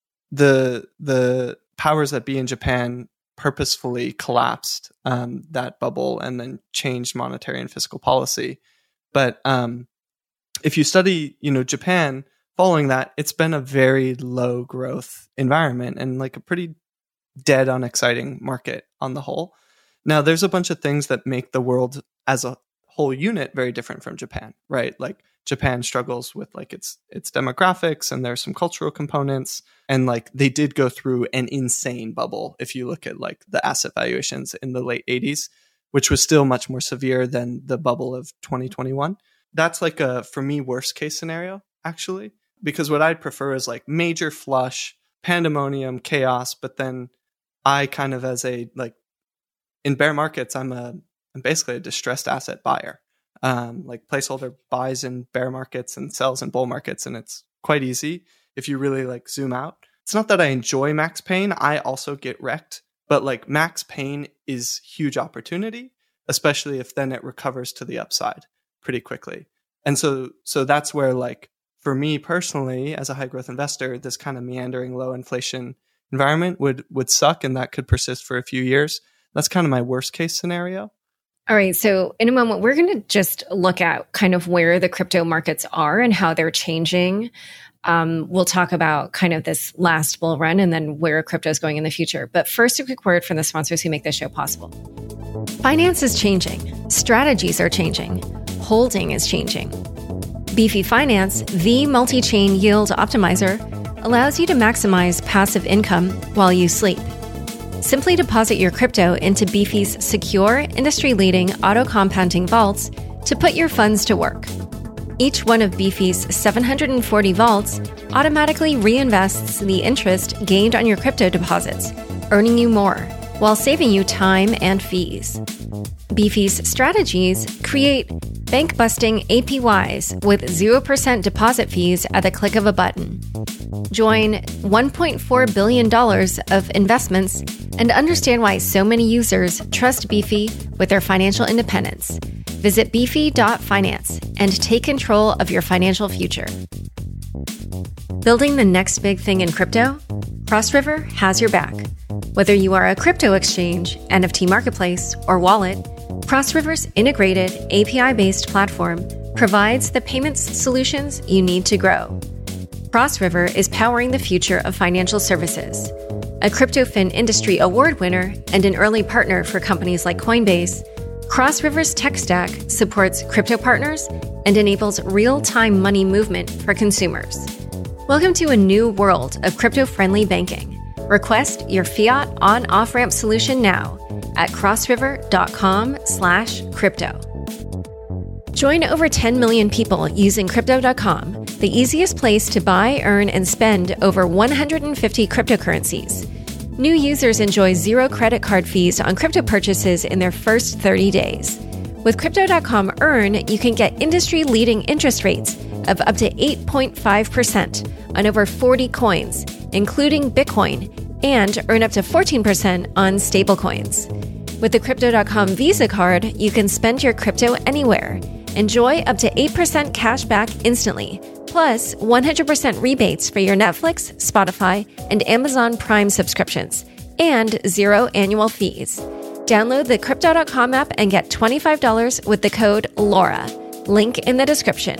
the the powers that be in Japan purposefully collapsed um, that bubble and then changed monetary and fiscal policy. But um, if you study, you know, Japan following that, it's been a very low growth environment and like a pretty dead, unexciting market on the whole. Now, there's a bunch of things that make the world as a whole unit very different from Japan, right? Like Japan struggles with like its its demographics, and there's some cultural components, and like they did go through an insane bubble if you look at like the asset valuations in the late eighties, which was still much more severe than the bubble of twenty twenty-one. That's like a, for me, worst case scenario, actually, because what I'd prefer is like major flush, pandemonium, chaos, but then I kind of as a like in bear markets, I'm a I'm basically a distressed asset buyer. Um, like placeholder buys in bear markets and sells in bull markets, and it's quite easy if you really like zoom out. It's not that I enjoy max pain. I also get wrecked, but like max pain is huge opportunity, especially if then it recovers to the upside pretty quickly. And so, so that's where like for me personally, as a high growth investor, this kind of meandering low inflation environment would would suck, and that could persist for a few years. That's kind of my worst case scenario. All right. So in a moment, we're going to just look at kind of where the crypto markets are and how they're changing. Um, we'll talk about kind of this last bull run and then where crypto is going in the future. But first, a quick word from the sponsors who make this show possible. Finance is changing. Strategies are changing. Holding is changing. Beefy Finance, the multi-chain yield optimizer, allows you to maximize passive income while you sleep. Simply deposit your crypto into Beefy's secure, industry-leading auto-compounding vaults to put your funds to work. Each one of Beefy's seven hundred forty vaults automatically reinvests the interest gained on your crypto deposits, earning you more, while saving you time and fees. Beefy's strategies create bank-busting A P Ys with zero percent deposit fees at the click of a button. Join one point four billion dollars of investments and understand why so many users trust Beefy with their financial independence. Visit beefy dot finance and take control of your financial future. Building the next big thing in crypto? CrossRiver has your back. Whether you are a crypto exchange, N F T marketplace, or wallet, CrossRiver's integrated A P I-based platform provides the payments solutions you need to grow. CrossRiver is powering the future of financial services. A CryptoFin Industry Award winner and an early partner for companies like Coinbase, Cross River's tech stack supports crypto partners and enables real-time money movement for consumers. Welcome to a new world of crypto-friendly banking. Request your fiat on-off-ramp solution now at crossriver.com slash crypto. Join over ten million people using crypto dot com, the easiest place to buy, earn, and spend over one hundred fifty cryptocurrencies. New users enjoy zero credit card fees on crypto purchases in their first thirty days. With crypto dot com Earn, you can get industry-leading interest rates of up to eight point five percent on over forty coins, including Bitcoin, and earn up to fourteen percent on stablecoins. With the crypto dot com Visa card, you can spend your crypto anywhere. Enjoy up to eight percent cash back instantly, plus one hundred percent rebates for your Netflix, Spotify, and Amazon Prime subscriptions, and zero annual fees. Download the crypto dot com app and get twenty-five dollars with the code Laura. Link in the description.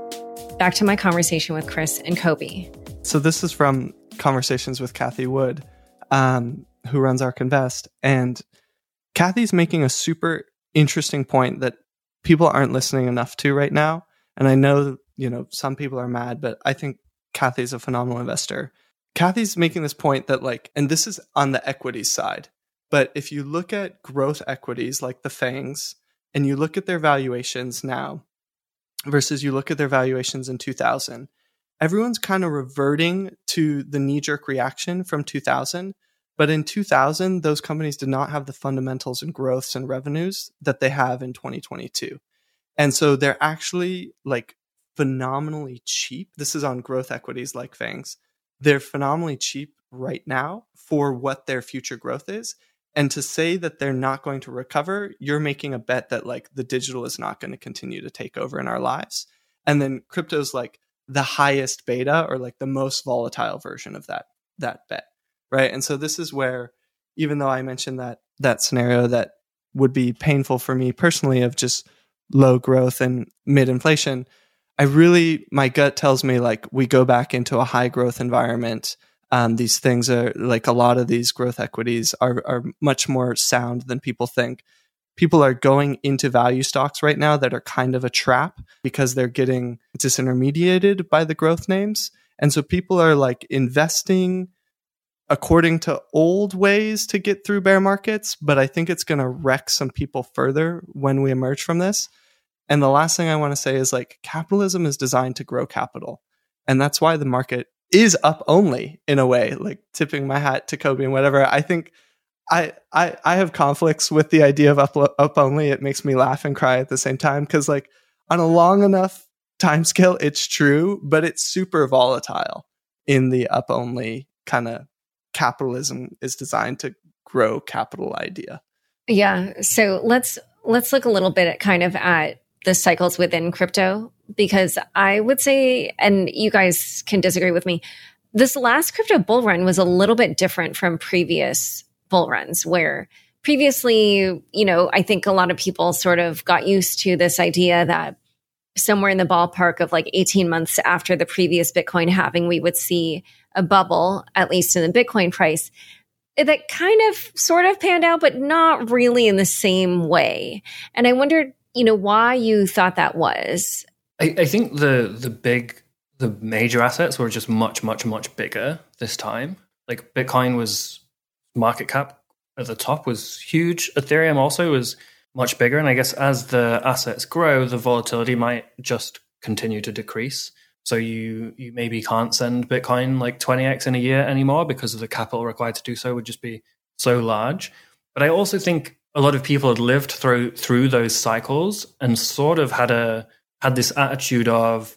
Back to my conversation with Chris and Kobe. So this is from Conversations with Cathie Wood, um, who runs Ark Invest. And Cathie's making a super interesting point that people aren't listening enough to right now. And I know, you know, some people are mad, but I think Cathie's a phenomenal investor. Cathie's making this point that, like, and this is on the equities side, but if you look at growth equities like the FANGs and you look at their valuations now versus you look at their valuations in two thousand, everyone's kind of reverting to the knee-jerk reaction from two thousand. But in two thousand, those companies did not have the fundamentals and growths and revenues that they have in twenty twenty-two. And so they're actually like phenomenally cheap. This is on growth equities like FANGs. They're phenomenally cheap right now for what their future growth is. And to say that they're not going to recover, you're making a bet that like the digital is not going to continue to take over in our lives. And then crypto's like the highest beta or like the most volatile version of that, that bet. Right. And so this is where, even though I mentioned that that scenario that would be painful for me personally of just low growth and mid inflation, I really, my gut tells me like we go back into a high growth environment. Um, these things are like a lot of these growth equities are, are much more sound than people think. People are going into value stocks right now that are kind of a trap because they're getting disintermediated by the growth names. And so people are like investing according to old ways to get through bear markets, but I think it's going to wreck some people further when we emerge from this. And the last thing I want to say is like capitalism is designed to grow capital. And that's why the market is up only in a way, like tipping my hat to Kobe and whatever. I think I, I, I have conflicts with the idea of up, up only. It makes me laugh and cry at the same time. Cause like on a long enough time scale, it's true, but it's super volatile in the up only kind of capitalism is designed to grow capital idea. Yeah. So let's let's look a little bit at kind of at the cycles within crypto, because I would say, and you guys can disagree with me, this last crypto bull run was a little bit different from previous bull runs, where previously, you know, I think a lot of people sort of got used to this idea that somewhere in the ballpark of like eighteen months after the previous Bitcoin halving, we would see a bubble, at least in the Bitcoin price, that kind of sort of panned out, but not really in the same way. And I wondered, you know, why you thought that was. I, I think the the big, the major assets were just much, much, much bigger this time. Like Bitcoin was, market cap at the top was huge. Ethereum also was much bigger. And I guess as the assets grow, the volatility might just continue to decrease. So you you maybe can't send Bitcoin like twenty x in a year anymore because of the capital required to do so would just be so large. But I also think a lot of people had lived through through those cycles and sort of had a had this attitude of,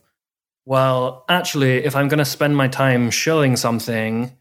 well, actually, if I'm going to spend my time shilling something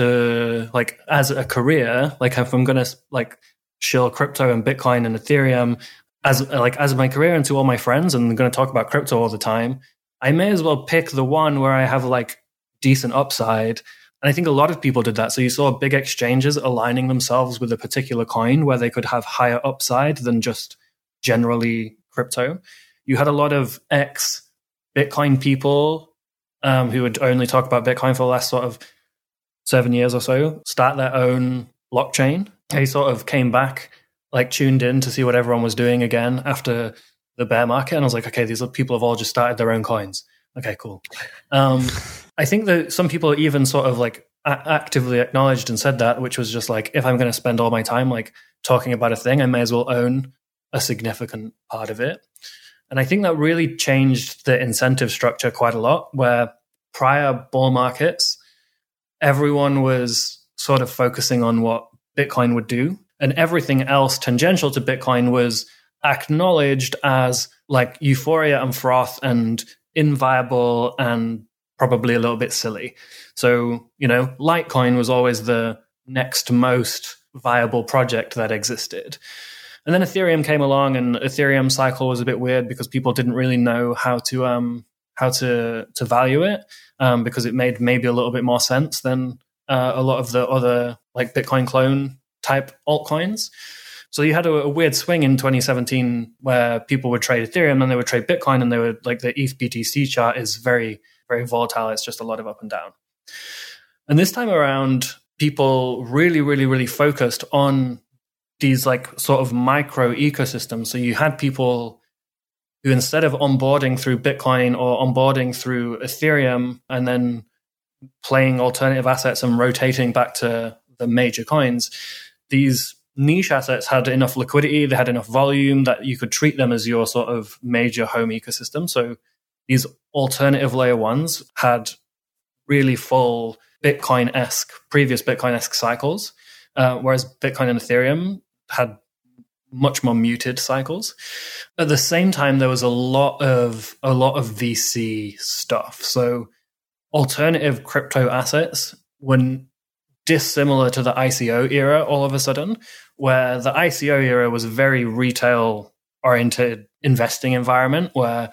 to like as a career, like if I'm going to like shill crypto and Bitcoin and Ethereum as like as my career and to all my friends, and I'm going to talk about crypto all the time, I may as well pick the one where I have like decent upside. And I think a lot of people did that. So you saw big exchanges aligning themselves with a particular coin where they could have higher upside than just generally crypto. You had a lot of ex-Bitcoin people um, who would only talk about Bitcoin for the last sort of seven years or so, start their own blockchain. They sort of came back like tuned in to see what everyone was doing again after the bear market. And I was like, okay, these people have all just started their own coins. Okay, cool. Um, I think that some people even sort of like a- actively acknowledged and said that, which was just like, if I'm going to spend all my time like talking about a thing, I may as well own a significant part of it. And I think that really changed the incentive structure quite a lot, where prior bull markets, everyone was sort of focusing on what Bitcoin would do, and everything else tangential to Bitcoin was acknowledged as like euphoria and froth and inviable and probably a little bit silly. So, you know, Litecoin was always the next most viable project that existed. And then Ethereum came along, and Ethereum cycle was a bit weird because people didn't really know how to um how to to value it, um, because it made maybe a little bit more sense than uh, a lot of the other like Bitcoin clone type altcoins. So you had a, a weird swing in twenty seventeen where people would trade Ethereum and they would trade Bitcoin, and they would like the E T H B T C chart is very, very volatile. It's just a lot of up and down. And this time around, people really, really, really focused on these like sort of micro ecosystems. So you had people who, instead of onboarding through Bitcoin or onboarding through Ethereum and then playing alternative assets and rotating back to the major coins, these niche assets had enough liquidity, they had enough volume that you could treat them as your sort of major home ecosystem. So these alternative layer ones had really full Bitcoin-esque, previous Bitcoin-esque cycles, uh, whereas Bitcoin and Ethereum had much more muted cycles. At the same time, there was a lot of a lot of V C stuff. So alternative crypto assets were dissimilar to the I C O era all of a sudden, where the I C O era was a very retail-oriented investing environment where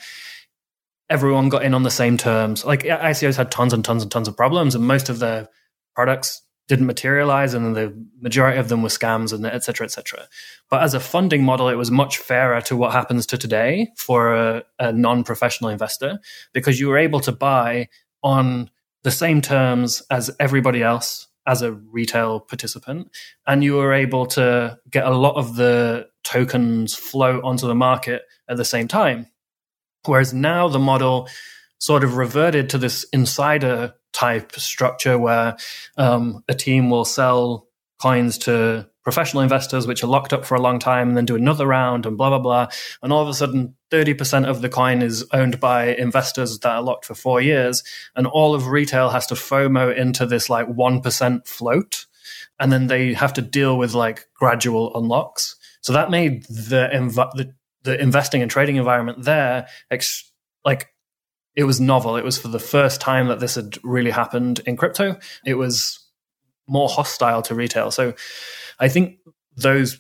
everyone got in on the same terms. Like I C Os had tons and tons and tons of problems, and most of their products didn't materialize, and the majority of them were scams, and et cetera, et cetera. But as a funding model, it was much fairer to what happens to today for a, a non-professional investor, because you were able to buy on the same terms as everybody else as a retail participant, and you were able to get a lot of the tokens flow onto the market at the same time. Whereas now the model sort of reverted to this insider type structure where um, a team will sell coins to professional investors, which are locked up for a long time, and then do another round and blah, blah, blah. And all of a sudden, thirty percent of the coin is owned by investors that are locked for four years. And all of retail has to FOMO into this like one percent float. And then they have to deal with like gradual unlocks. So that made the, inv- the, the investing and trading environment there ex- like, it was novel. It was for the first time that this had really happened in crypto. It was more hostile to retail. So I think those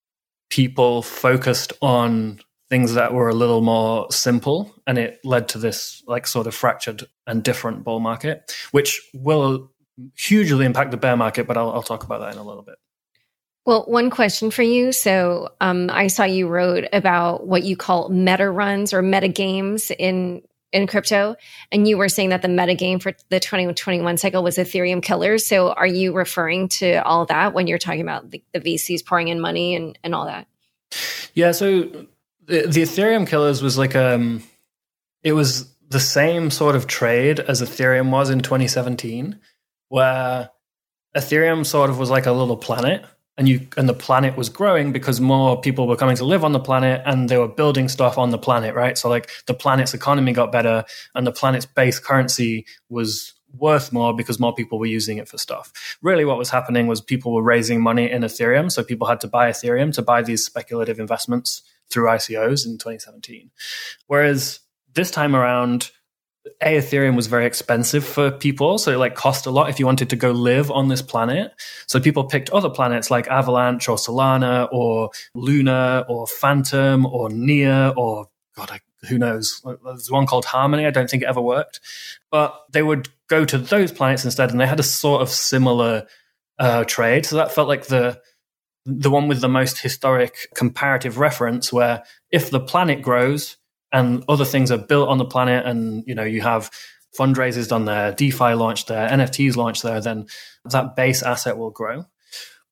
people focused on things that were a little more simple, and it led to this like sort of fractured and different bull market, which will hugely impact the bear market, but I'll, I'll talk about that in a little bit. Well, one question for you. So um, I saw you wrote about what you call meta runs or meta games in in crypto, and you were saying that the meta game for the twenty twenty-one cycle was Ethereum killers. So are you referring to all that when you're talking about the, the V Cs pouring in money and, and all that? Yeah, so the, the Ethereum killers was like, um, it was the same sort of trade as Ethereum was in twenty seventeen, where Ethereum sort of was like a little planet. And you and the planet was growing because more people were coming to live on the planet, and they were building stuff on the planet, right? So like the planet's economy got better, and the planet's base currency was worth more because more people were using it for stuff. Really what was happening was people were raising money in Ethereum, so people had to buy Ethereum to buy these speculative investments through I C Os in twenty seventeen. Whereas this time around, A, Ethereum was very expensive for people, so it like cost a lot if you wanted to go live on this planet. So people picked other planets like Avalanche or Solana or Luna or Phantom or Nia or God, I, who knows? There's one called Harmony. I don't think it ever worked, but they would go to those planets instead, and they had a sort of similar uh, trade. So that felt like the the one with the most historic comparative reference, where if the planet grows and other things are built on the planet, and you know you have fundraisers done there, DeFi launched there, N F Ts launched there, then that base asset will grow.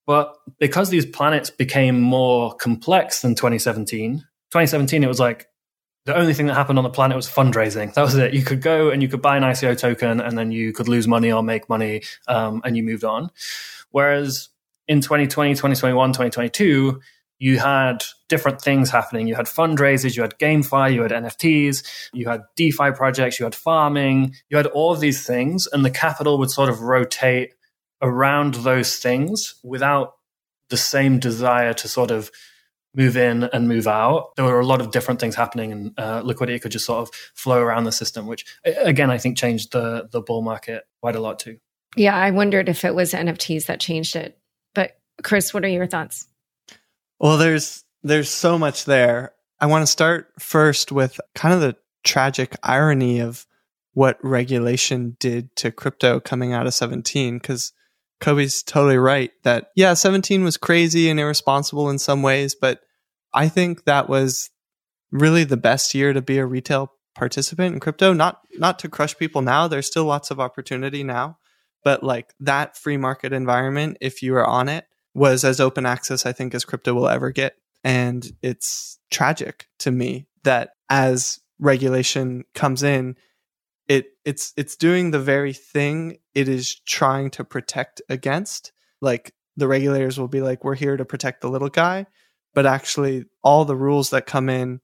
But because these planets became more complex than twenty seventeen, twenty seventeen, it was like the only thing that happened on the planet was fundraising. That was it. You could go and you could buy an I C O token, and then you could lose money or make money, um, and you moved on. Whereas in twenty twenty, twenty twenty-one, twenty twenty-two, you had different things happening. You had fundraisers, you had GameFi, you had N F Ts, you had DeFi projects, you had farming, you had all of these things, and the capital would sort of rotate around those things without the same desire to sort of move in and move out. There were a lot of different things happening, and uh, liquidity could just sort of flow around the system, which again, I think changed the the bull market quite a lot too. Yeah, I wondered if it was N F Ts that changed it. But Chris, what are your thoughts? Well, there's there's so much there. I want to start first with kind of the tragic irony of what regulation did to crypto coming out of seventeen, because Kobe's totally right that, yeah, seventeen was crazy and irresponsible in some ways, but I think that was really the best year to be a retail participant in crypto. Not not to crush people now. There's still lots of opportunity now, but like that free market environment, if you were on it, was as open access, I think, as crypto will ever get. And it's tragic to me that as regulation comes in, it it's it's doing the very thing it is trying to protect against. Like the regulators will be like, we're here to protect the little guy, but actually all the rules that come in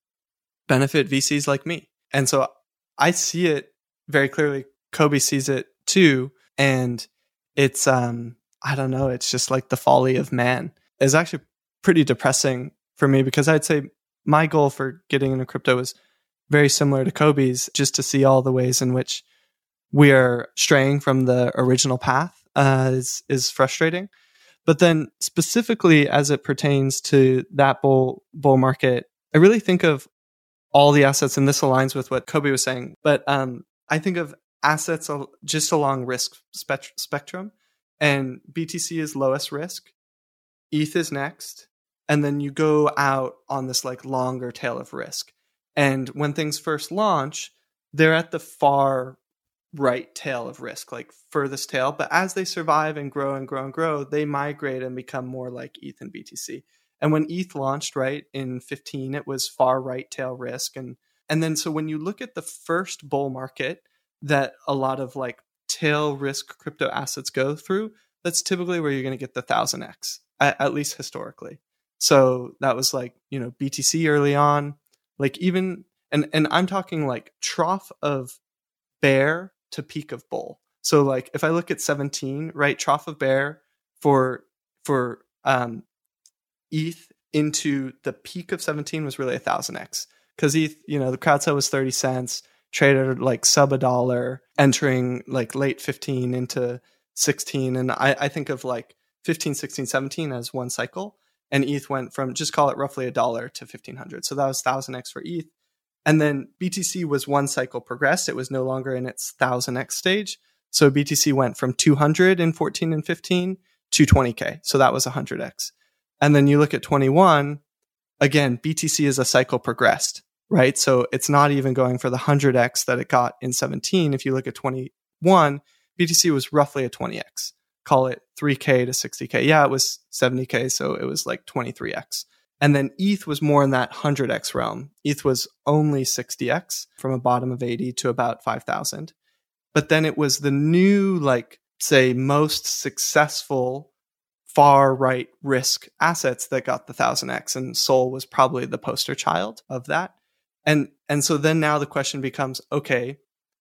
benefit V Cs like me. And so I see it very clearly. Kobe sees it too. And it's, um, I don't know, it's just like the folly of man. It's actually pretty depressing for me, because I'd say my goal for getting into crypto was very similar to Kobe's, just to see all the ways in which we are straying from the original path uh, is, is frustrating. But then specifically as it pertains to that bull, bull market, I really think of all the assets, and this aligns with what Kobe was saying, but um, I think of assets just along risk spect- spectrum, and B T C is lowest risk, E T H is next, and then you go out on this like longer tail of risk. And when things first launch, they're at the far right tail of risk, like furthest tail. But as they survive and grow and grow and grow, they migrate and become more like E T H and B T C. And when E T H launched, right, in fifteen, it was far right tail risk. And and then so when you look at the first bull market that a lot of like tail risk crypto assets go through, that's typically where you're going to get the one thousand X, at, at least historically. So that was like, you know, B T C early on, like even, and, and I'm talking like trough of bear to peak of bull. So like if I look at seventeen, right, trough of bear for, for um, E T H into the peak of seventeen was really one thousand X. Because E T H, you know, the crowd sale was thirty cents, traded like sub a dollar, entering like late fifteen into sixteen. And I, I think of like fifteen, sixteen, seventeen as one cycle. And E T H went from, just call it roughly a dollar to fifteen hundred. So that was one thousand X for E T H. And then B T C was one cycle progressed. It was no longer in its one thousand X stage. So B T C went from two hundred in fourteen and fifteen to twenty K. So that was one hundred X. And then you look at twenty-one, again, B T C is a cycle progressed, right? So it's not even going for the one hundred X that it got in seventeen. If you look at twenty-one, B T C was roughly a twenty X. Call it three K to sixty K. Yeah, it was seventy K, so it was like twenty-three X. And then E T H was more in that one hundred X realm. E T H was only sixty X from a bottom of eighty to about five thousand. But then it was the new, like, say, most successful far right risk assets that got the one thousand X, and Sol was probably the poster child of that. And and so then now the question becomes, okay,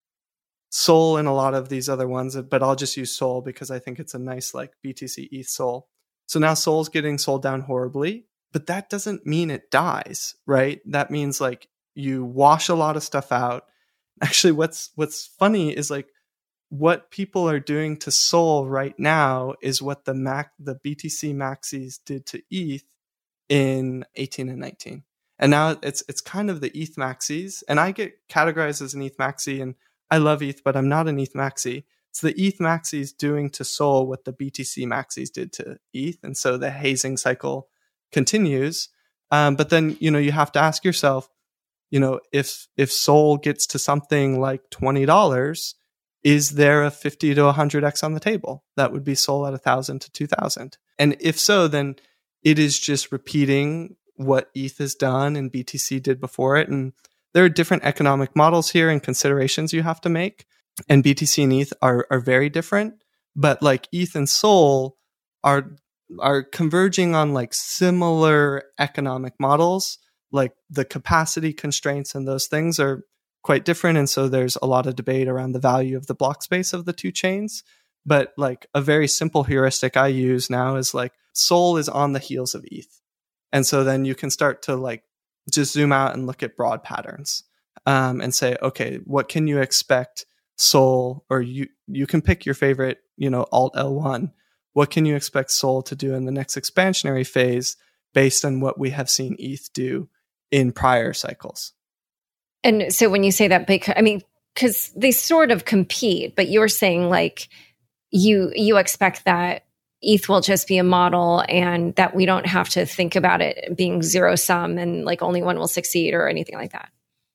Sol and a lot of these other ones, but I'll just use Sol because I think it's a nice like B T C E T H Sol. So now Sol's getting sold down horribly, but that doesn't mean it dies, right? That means like you wash a lot of stuff out. Actually, what's what's funny is like what people are doing to Sol right now is what the Mac the B T C maxis did to E T H in eighteen and nineteen. And now it's it's kind of the E T H maxis, and I get categorized as an E T H maxi, and I love E T H, but I'm not an E T H maxi. It's the E T H maxis doing to Sol what the B T C maxis did to E T H, and so the hazing cycle continues. Um, but then, you know, you have to ask yourself, you know, if if Sol gets to something like twenty dollars, is there a fifty to one hundred x on the table? That would be Sol at one thousand to two thousand. And if so, then it is just repeating what E T H has done and B T C did before it. And there are different economic models here and considerations you have to make. And B T C and E T H are, are very different. But like E T H and Sol are are converging on like similar economic models. Like the capacity constraints and those things are quite different. And so there's a lot of debate around the value of the block space of the two chains. But like a very simple heuristic I use now is like Sol is on the heels of E T H. And so then you can start to like just zoom out and look at broad patterns um, and say, okay, what can you expect Sol, or you, you can pick your favorite, you know, alt L one. What can you expect Sol to do in the next expansionary phase based on what we have seen E T H do in prior cycles? And so when you say that, because, I mean, because they sort of compete, but you're saying like you you expect that E T H will just be a model and that we don't have to think about it being zero sum and like only one will succeed or anything like that.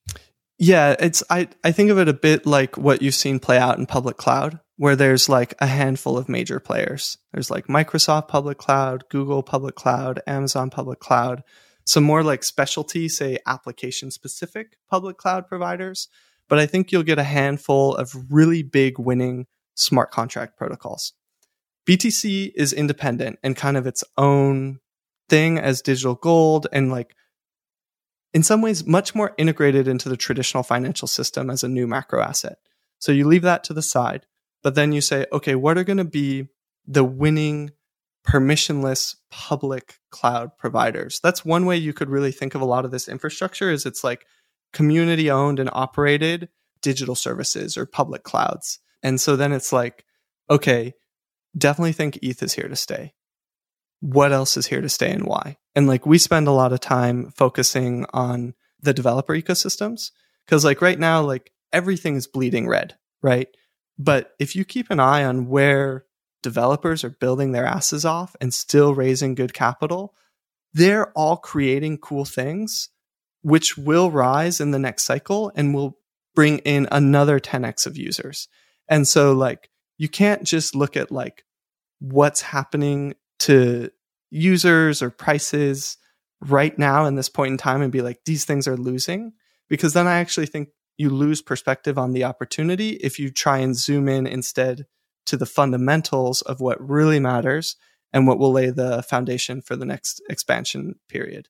Yeah, it's I, I think of it a bit like what you've seen play out in public cloud, where there's like a handful of major players. There's like Microsoft public cloud, Google public cloud, Amazon public cloud, some more like specialty, say application specific public cloud providers. But I think you'll get a handful of really big winning smart contract protocols. B T C is independent and kind of its own thing as digital gold, and like in some ways much more integrated into the traditional financial system as a new macro asset. So you leave that to the side, but then you say, okay, what are going to be the winning permissionless public cloud providers? That's one way you could really think of a lot of this infrastructure, is it's like community owned and operated digital services or public clouds. And so then it's like, okay, definitely think E T H is here to stay. What else is here to stay and why? And like we spend a lot of time focusing on the developer ecosystems, because like right now, like everything is bleeding red, right? But if you keep an eye on where developers are building their asses off and still raising good capital, they're all creating cool things, which will rise in the next cycle and will bring in another ten x of users. And so like, you can't just look at like what's happening to users or prices right now in this point in time and be like, these things are losing, because then I actually think you lose perspective on the opportunity if you try and zoom in instead to the fundamentals of what really matters and what will lay the foundation for the next expansion period.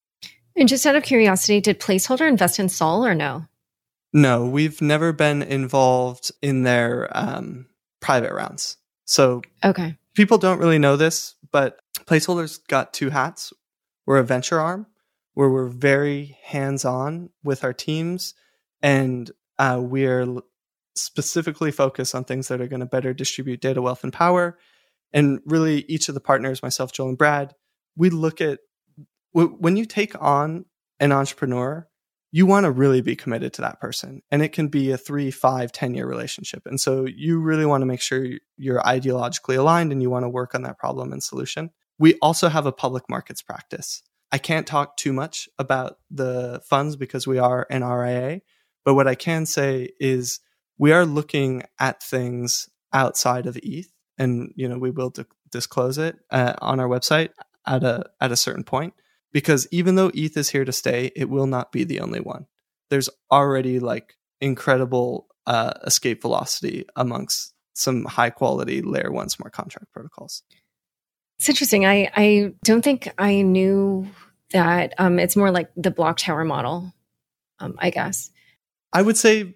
And just out of curiosity, did Placeholder invest in Sol or no? No, we've never been involved in their um, private rounds. So okay, people don't really know this, but Placeholder's got two hats. We're a venture arm where we're very hands-on with our teams, and uh, we're specifically focused on things that are going to better distribute data, wealth, and power. And really, each of the partners, myself, Joel, and Brad, we look at w- when you take on an entrepreneur, you want to really be committed to that person. And it can be a three, five, ten year relationship. And so you really want to make sure you're ideologically aligned and you want to work on that problem and solution. We also have a public markets practice. I can't talk too much about the funds because we are an R I A, but what I can say is we are looking at things outside of E T H, and you know we will d- disclose it uh, on our website at a at a certain point. Because even though E T H is here to stay, it will not be the only one. There's already like incredible uh, escape velocity amongst some high quality layer one smart contract protocols. It's interesting. I, I don't think I knew that um, it's more like the block tower model, um, I guess. I would say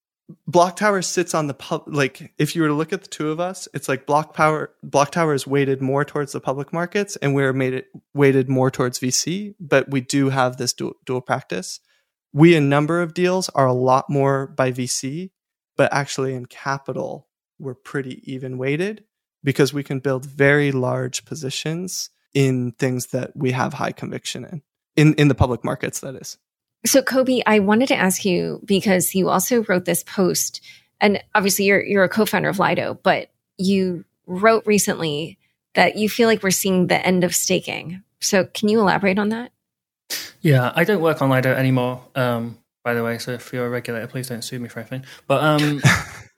Block Tower sits on the pub. Like if you were to look at the two of us, it's like Block Tower. Block Tower is weighted more towards the public markets, and we're made it weighted more towards V C. But we do have this dual, dual practice. We a number of deals are a lot more by V C, but actually in capital we're pretty even weighted because we can build very large positions in things that we have high conviction in in in the public markets. That is. So, Kobe, I wanted to ask you, because you also wrote this post, and obviously you're you're a co-founder of Lido, but you wrote recently that you feel like we're seeing the end of staking. So can you elaborate on that? Yeah, I don't work on Lido anymore, um, by the way, so if you're a regulator, please don't sue me for anything. But um,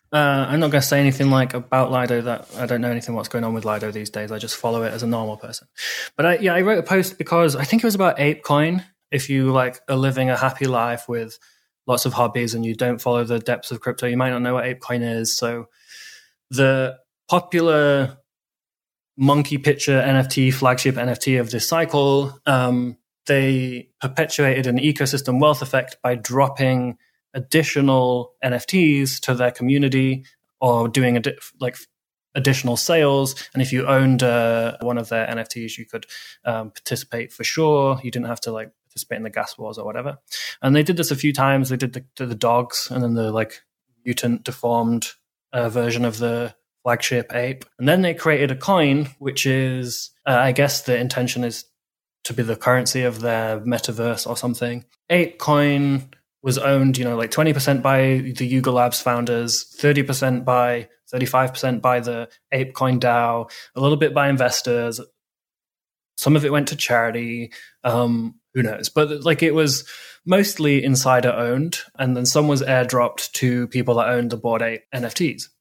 Uh, I'm not going to say anything like about Lido that I don't know anything what's going on with Lido these days. I just follow it as a normal person. But I, yeah, I wrote a post because I think it was about ApeCoin. If you like are living a happy life with lots of hobbies and you don't follow the depths of crypto, you might not know what ApeCoin is. So the popular monkey picture N F T, flagship N F T of this cycle, um, they perpetuated an ecosystem wealth effect by dropping additional N F Ts to their community or doing adi- like additional sales. And if you owned uh, one of their N F Ts, you could um, participate for sure. You didn't have to like participate in the gas wars or whatever. And they did this a few times. They did the, to the dogs and then the like mutant deformed uh, version of the flagship ape. And then they created a coin, which is, uh, I guess the intention is to be the currency of their metaverse or something. ApeCoin was owned, you know, like twenty percent by the Yuga Labs founders, thirty percent by, thirty-five percent by the ApeCoin DAO, a little bit by investors. Some of it went to charity, um, who knows? But like it was mostly insider owned, and then some was airdropped to people that owned the Bored Ape N F Ts.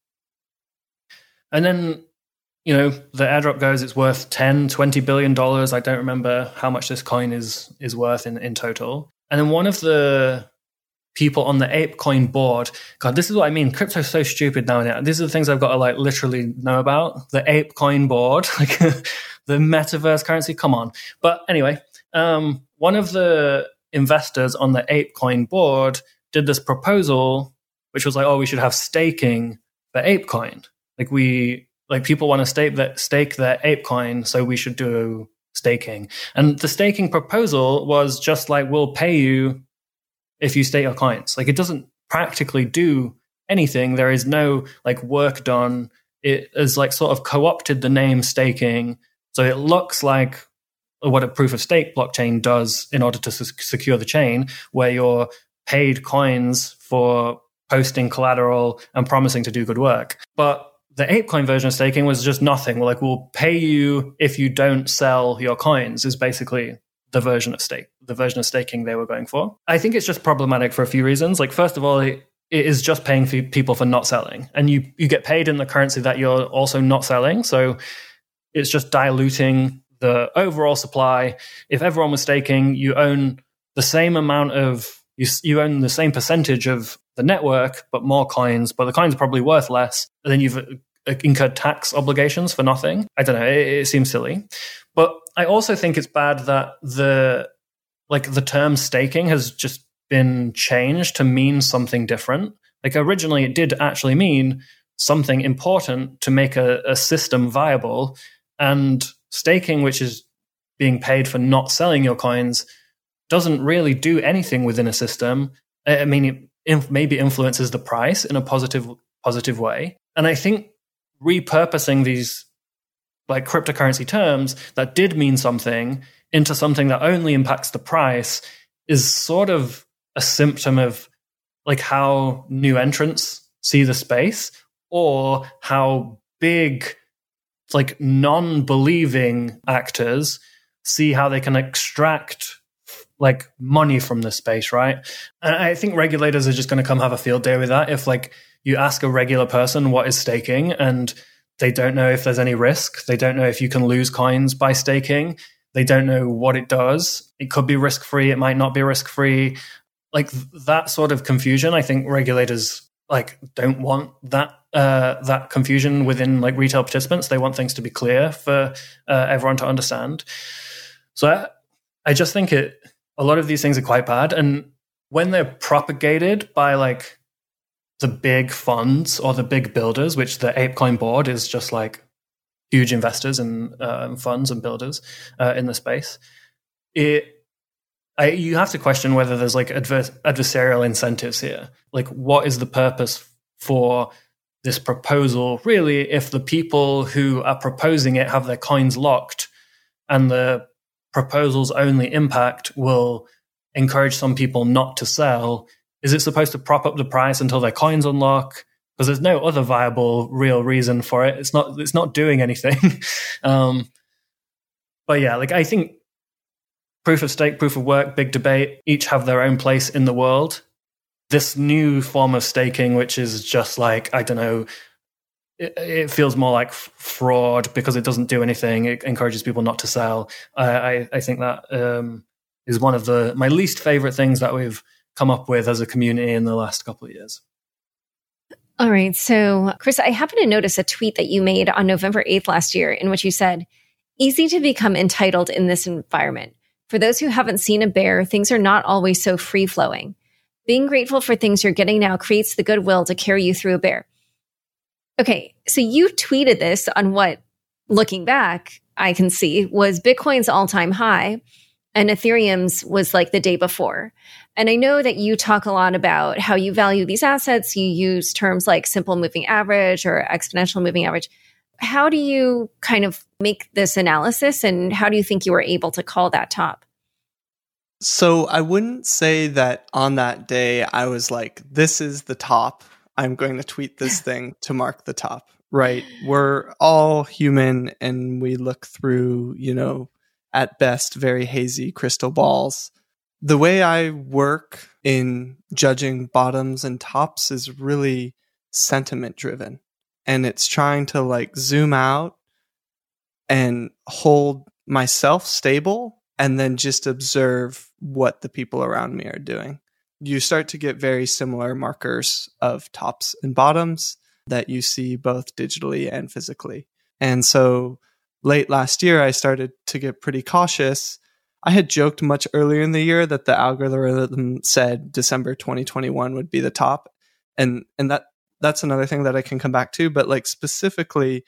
And then, you know, the airdrop goes, it's worth ten, twenty billion dollars. I don't remember how much this coin is is worth in, in total. And then one of the people on the ApeCoin board, God, this is what I mean. Crypto's so stupid now. And these are the things I've got to like literally know about. The ApeCoin board, like the metaverse currency. Come on. But anyway, um, one of the investors on the ApeCoin board did this proposal, which was like, oh, we should have staking for ApeCoin. Like we, like people want to stake that stake their ApeCoin, so we should do staking. And the staking proposal was just like, we'll pay you if you stake your coins. Like it doesn't practically do anything. There is no like work done. It is like sort of co-opted the name staking. So it looks like what a proof of stake blockchain does in order to s- secure the chain, where you're paid coins for posting collateral and promising to do good work. But the ApeCoin version of staking was just nothing. We're like, we'll pay you if you don't sell your coins is basically the version of stake, the version of staking they were going for. I think it's just problematic for a few reasons. Like, first of all, it, it is just paying for people for not selling. And you, you get paid in the currency that you're also not selling. So it's just diluting the overall supply. If everyone was staking, you own the same amount of, you, you own the same percentage of the network, but more coins, but the coins are probably worth less. And then you've incurred tax obligations for nothing. I don't know. It, it seems silly. But I also think it's bad that the like the term staking has just been changed to mean something different. Like originally it did actually mean something important to make a, a system viable. And staking, which is being paid for not selling your coins, doesn't really do anything within a system. I mean, it inf- maybe influences the price in a positive positive way. And I think repurposing these like cryptocurrency terms that did mean something into something that only impacts the price is sort of a symptom of like how new entrants see the space, or how big like non-believing actors see how they can extract like money from the space, right? And I think regulators are just going to come have a field day with that. If like you ask a regular person what is staking and they don't know if there's any risk, they don't know if you can lose coins by staking, they don't know what it does. It could be risk-free, it might not be risk-free. Like that sort of confusion, I think regulators like don't want that uh, that confusion within like retail participants. They want things to be clear for uh, everyone to understand. So I, I just think it. A lot of these things are quite bad, and when they're propagated by like the big funds or the big builders, which the ApeCoin board is just like huge investors and uh, funds and builders uh, in the space, it. I, you have to question whether there's like advers- adversarial incentives here. Like, what is the purpose for this proposal, really, if the people who are proposing it have their coins locked and the proposal's only impact will encourage some people not to sell? Is it supposed to prop up the price until their coins unlock? Because there's no other viable, real reason for it. It's not. It's not doing anything. um, but yeah, like I think proof of stake, proof of work, big debate. Each have their own place in the world. this new form of staking, which is just like, I don't know, it, it feels more like fraud because it doesn't do anything. It encourages people not to sell. I, I, I think that um, is one of the my least favorite things that we've come up with as a community in the last couple of years. All right. So, Chris, I happen to notice a tweet that you made on November eighth last year in which you said, easy to become entitled in this environment. For those who haven't seen a bear, things are not always so free-flowing. Being grateful for things you're getting now creates the goodwill to carry you through a bear. Okay, so you tweeted this on what, looking back, I can see was Bitcoin's all-time high and Ethereum's was like the day before. And I know that you talk a lot about how you value these assets. You use terms like simple moving average or exponential moving average. How do you kind of make this analysis, and how do you think you were able to call that top? So I wouldn't say that on that day I was like, this is the top. I'm going to tweet this thing to mark the top, right? We're all human and we look through, you know, at best, very hazy crystal balls. The way I work in judging bottoms and tops is really sentiment driven. And it's trying to like zoom out and hold myself stable and then just observe what the people around me are doing. You start to get very similar markers of tops and bottoms that you see both digitally and physically. And so late last year, I started to get pretty cautious. I had joked much earlier in the year that the algorithm said December twenty twenty-one would be the top. And and that that's another thing that I can come back to. But like specifically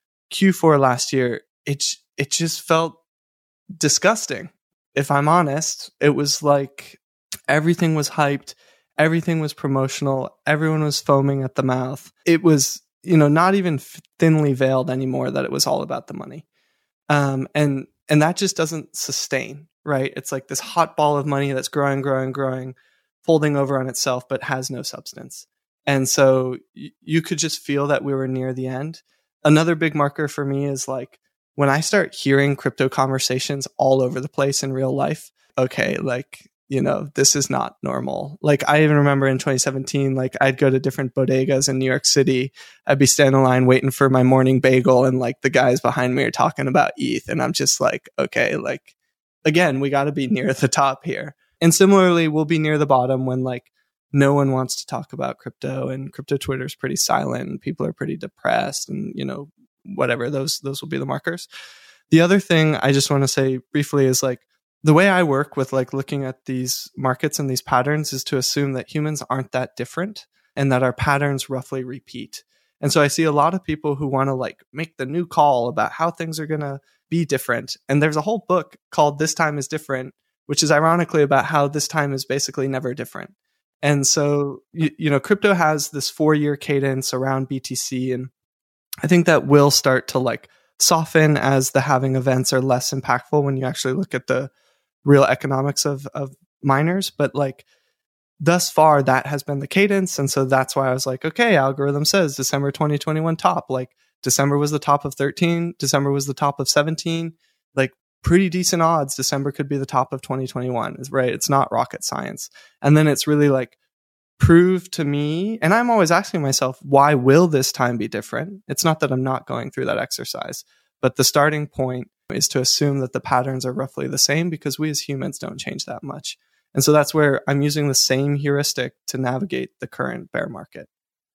Q four last year, it, it just felt disgusting. If I'm honest, it was like everything was hyped. Everything was promotional. Everyone was foaming at the mouth. It was, you know, not even thinly veiled anymore that it was all about the money. Um, and and that just doesn't sustain, right? It's like this hot ball of money that's growing, growing, growing, folding over on itself, but has no substance. And so y- you could just feel that we were near the end. Another big marker for me is like when I start hearing crypto conversations all over the place in real life, okay, like, you know, this is not normal. Like I even remember in twenty seventeen, like I'd go to different bodegas in New York City. I'd be standing in line waiting for my morning bagel and like the guys behind me are talking about E T H. And I'm just like, okay, like again, we got to be near the top here. And similarly, we'll be near the bottom when like no one wants to talk about crypto and crypto Twitter is pretty silent and people are pretty depressed and, you know, whatever, those, those will be the markers. The other thing I just want to say briefly is like, the way I work with like looking at these markets and these patterns is to assume that humans aren't that different and that our patterns roughly repeat. And so I see a lot of people who want to like make the new call about how things are going to be different. And there's a whole book called This Time is Different, which is ironically about how this time is basically never different. And so, you, you know, crypto has this four year cadence around B T C. And I think that will start to like soften as the halving events are less impactful when you actually look at the real economics of, of miners. But like thus far, that has been the cadence. And so that's why I was like, okay, algorithm says December twenty twenty-one top. Like December was the top of thirteen. December was the top of seventeen. Like pretty decent odds December could be the top of twenty twenty-one, right? It's not rocket science. And then it's really like prove to me, and I'm always asking myself, why will this time be different? It's not that I'm not going through that exercise, but the starting point is to assume that the patterns are roughly the same because we as humans don't change that much. And so that's where I'm using the same heuristic to navigate the current bear market.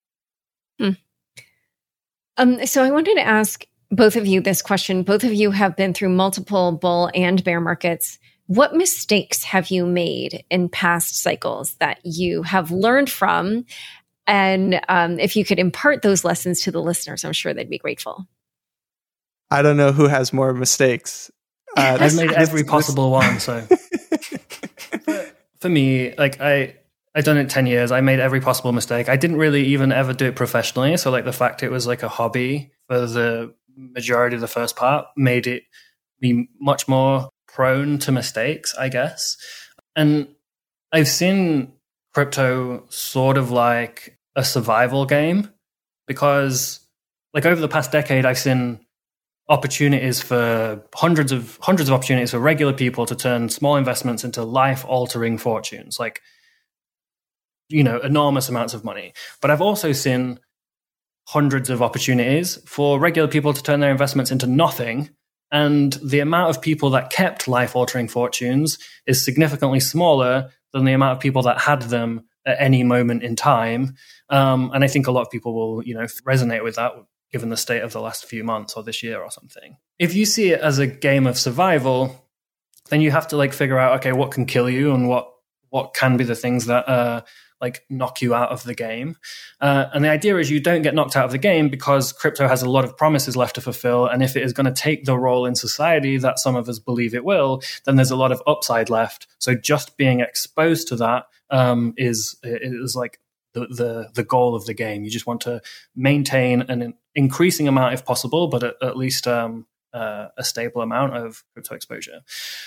Hmm. Um, so I wanted to ask both of you this question. Both of you have been through multiple bull and bear markets. What mistakes have you made in past cycles that you have learned from? And um, if you could impart those lessons to the listeners, I'm sure they'd be grateful. I don't know who has more mistakes. Uh, I've made every possible one. So for me, like I, I've done it ten years. I made every possible mistake. I didn't really even ever do it professionally. So like the fact it was like a hobby for the majority of the first part made it me much more prone to mistakes, I guess. And I've seen crypto sort of like a survival game because like over the past decade, I've seen opportunities for hundreds of hundreds of opportunities for regular people to turn small investments into life-altering fortunes. Like you know, enormous amounts of money. But I've also seen hundreds of opportunities for regular people to turn their investments into nothing. And the amount of people that kept life-altering fortunes is significantly smaller than the amount of people that had them at any moment in time. Um, and I think a lot of people will, you know, resonate with that, given the state of the last few months or this year or something. If you see it as a game of survival, then you have to like figure out, okay, what can kill you and what what can be the things that uh, like knock you out of the game. Uh, and the idea is you don't get knocked out of the game because crypto has a lot of promises left to fulfill. And if it is going to take the role in society that some of us believe it will, then there's a lot of upside left. So just being exposed to that um, is is like the, the the goal of the game. You just want to maintain an increasing amount if possible, but at, at least um, uh, a stable amount of crypto exposure.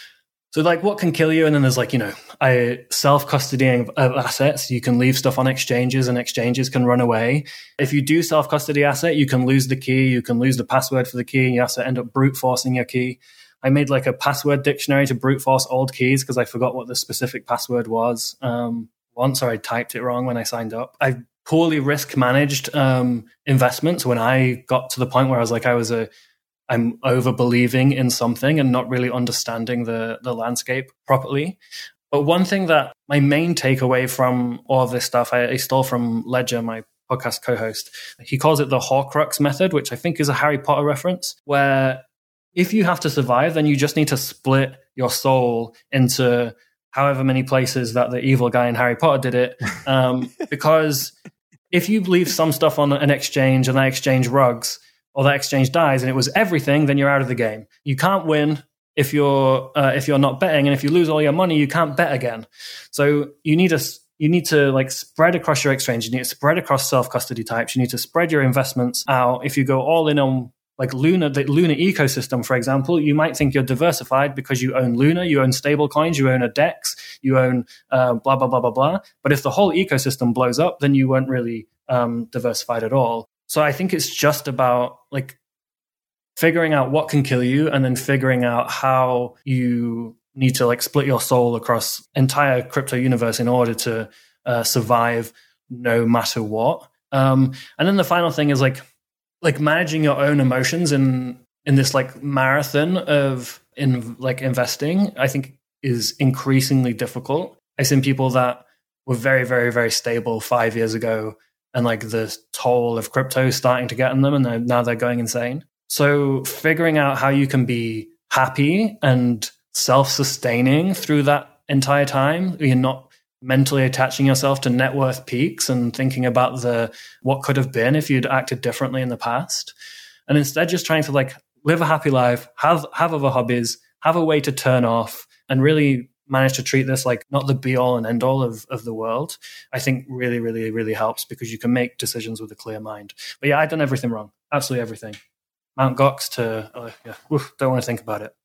So like what can kill you? And then there's like, you know, I self-custodying of assets. You can leave stuff on exchanges and exchanges can run away. If you do self-custody asset, you can lose the key. You can lose the password for the key. And you have to end up brute forcing your key. I made like a password dictionary to brute force old keys because I forgot what the specific password was um, once, or I typed it wrong when I signed up. I poorly risk managed um, investments when I got to the point where I was like, I was a, I'm over believing in something and not really understanding the, the landscape properly. But one thing that my main takeaway from all of this stuff, I, I stole from Ledger, my podcast co-host. He calls it the Horcrux method, which I think is a Harry Potter reference, where if you have to survive, then you just need to split your soul into however many places that the evil guy in Harry Potter did it. Um, because if you leave some stuff on an exchange and that exchange rugs, or that exchange dies and it was everything, then you're out of the game. You can't win if you're uh, if you're not betting, and if you lose all your money, you can't bet again. So you need a you need to like spread across your exchange. You need to spread across self-custody types. You need to spread your investments out. If you go all in on like Luna, the Luna ecosystem, for example, you might think you're diversified because you own Luna, you own stable coins, you own a DEX, you own uh, blah, blah, blah, blah, blah. But if the whole ecosystem blows up, then you weren't really um, diversified at all. So I think it's just about like figuring out what can kill you and then figuring out how you need to like split your soul across entire crypto universe in order to uh, survive no matter what. Um, and then the final thing is like like managing your own emotions in in this like marathon of in like investing, I think is increasingly difficult. I've seen people that were very, very, very stable five years ago, and like the toll of crypto is starting to get on them, and they're, now they're going insane. So figuring out how you can be happy and self-sustaining through that entire time, you're not mentally attaching yourself to net worth peaks and thinking about the what could have been if you'd acted differently in the past, and instead just trying to like live a happy life, have have other hobbies, have a way to turn off, and really manage to treat this like not the be all and end all of, of the world, I think really, really, really helps, because you can make decisions with a clear mind. But yeah, I've done everything wrong. Absolutely everything. Mount Gox to, oh, yeah, oof, don't want to think about it.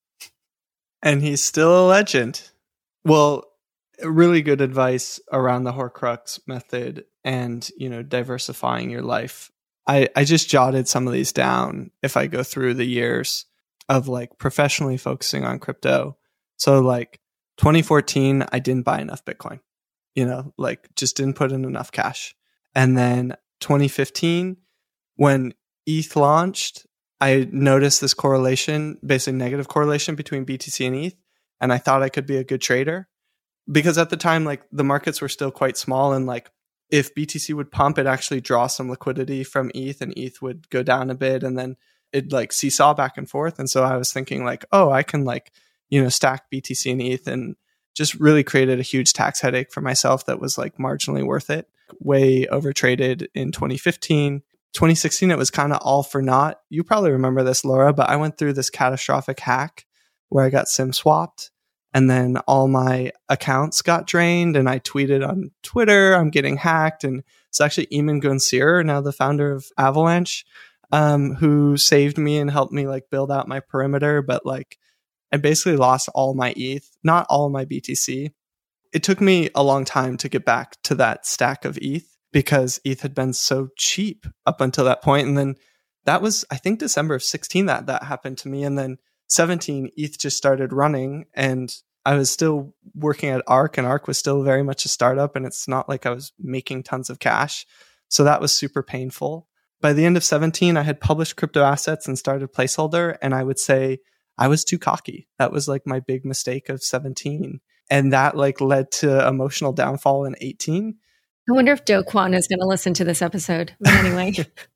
And he's still a legend. Well, really good advice around the Horcrux method and, you know, diversifying your life. I, I just jotted some of these down if I go through the years of like professionally focusing on crypto. So like twenty fourteen, I didn't buy enough Bitcoin, you know, like just didn't put in enough cash. And then twenty fifteen, when E T H launched, I noticed this correlation, basically negative correlation between B T C and E T H. And I thought I could be a good trader, because at the time, like the markets were still quite small. And like if B T C would pump, it actually draw some liquidity from E T H, and E T H would go down a bit, and then it'd like seesaw back and forth. And so I was thinking like, oh, I can like, you know, stack B T C and E T H, and just really created a huge tax headache for myself that was like marginally worth it. Way overtraded in twenty fifteen. twenty sixteen, it was kind of all for naught. You probably remember this, Laura, but I went through this catastrophic hack where I got SIM swapped, and then all my accounts got drained, and I tweeted on Twitter, I'm getting hacked. And it's actually Eamon Gunsier, now the founder of Avalanche, um, who saved me and helped me like build out my perimeter. But like I basically lost all my E T H, not all my B T C. It took me a long time to get back to that stack of E T H, because E T H had been so cheap up until that point. And then that was, I think, December of sixteen that that happened to me. And then seventeen, E T H just started running, and I was still working at ARK, and ARK was still very much a startup, and it's not like I was making tons of cash. So that was super painful. By the end of seventeen, I had published crypto assets and started Placeholder, and I would say I was too cocky. That was like my big mistake of seventeen. And that like led to emotional downfall in eighteen. I wonder if Do Kwon is going to listen to this episode. But anyway,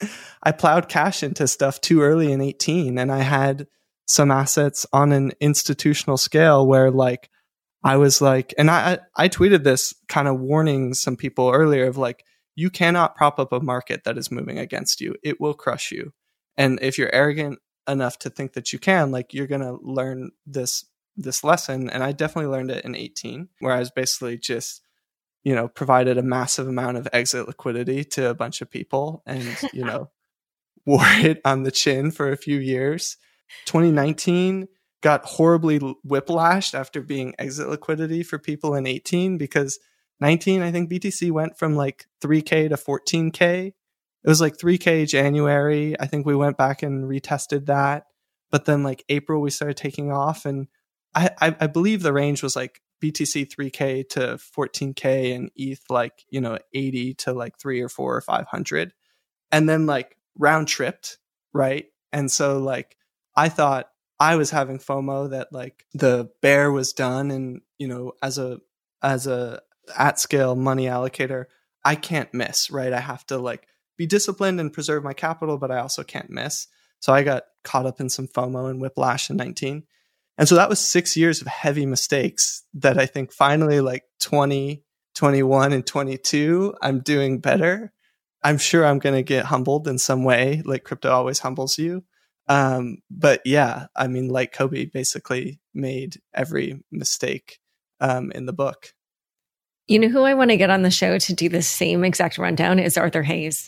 I plowed cash into stuff too early in eighteen, and I had some assets on an institutional scale where like I was like, and I I tweeted this kind of warning some people earlier of like, you cannot prop up a market that is moving against you. It will crush you. And if you're arrogant enough to think that you can, like you're going to learn this this lesson. And I definitely learned it in eighteen, where I was basically just, you know, provided a massive amount of exit liquidity to a bunch of people and, you know, wore it on the chin for a few years. twenty nineteen got horribly whiplashed after being exit liquidity for people in eighteen, because nineteen, I think B T C went from like three K to fourteen K. It was like three K January. I think we went back and retested that. But then like April, we started taking off. And I, I, I believe the range was like B T C three K to fourteen K and E T H like, you know, eighty to like three or four or five hundred. And then like round tripped, right? And so like I thought I was having FOMO that like the bear was done. And, you know, as a, as a at scale money allocator, I can't miss, right? I have to like be disciplined and preserve my capital, but I also can't miss. So I got caught up in some FOMO and whiplash in nineteen. And so that was six years of heavy mistakes that I think finally like twenty, twenty-one and twenty-two, I'm doing better. I'm sure I'm going to get humbled in some way, like crypto always humbles you. Um, but yeah, I mean, like Kobe basically made every mistake um, in the book. You know who I want to get on the show to do the same exact rundown is Arthur Hayes.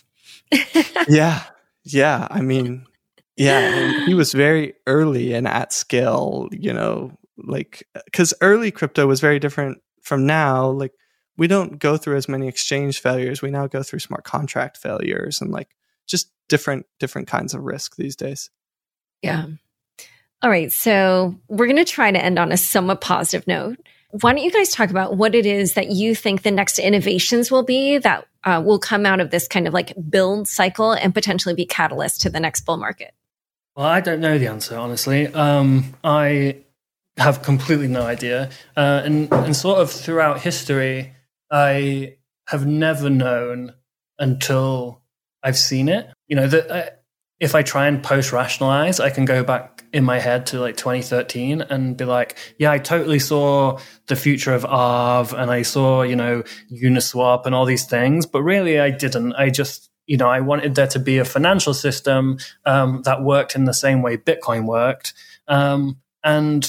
yeah. Yeah. I mean, yeah. And he was very early and at scale, you know, like, because early crypto was very different from now. Like, we don't go through as many exchange failures. We now go through smart contract failures and like just different, different kinds of risk these days. Yeah. All right. So we're going to try to end on a somewhat positive note. Why don't you guys talk about what it is that you think the next innovations will be that uh, will come out of this kind of like build cycle and potentially be catalyst to the next bull market? Well, I don't know the answer, honestly. Um, I have completely no idea. Uh, and, and sort of throughout history, I have never known until I've seen it. You know, that uh, if I try and post-rationalize, I can go back in my head to like twenty thirteen and be like, yeah, I totally saw the future of Aave and I saw, you know, Uniswap and all these things, but really I didn't. I just, you know, I wanted there to be a financial system um, that worked in the same way Bitcoin worked. Um, and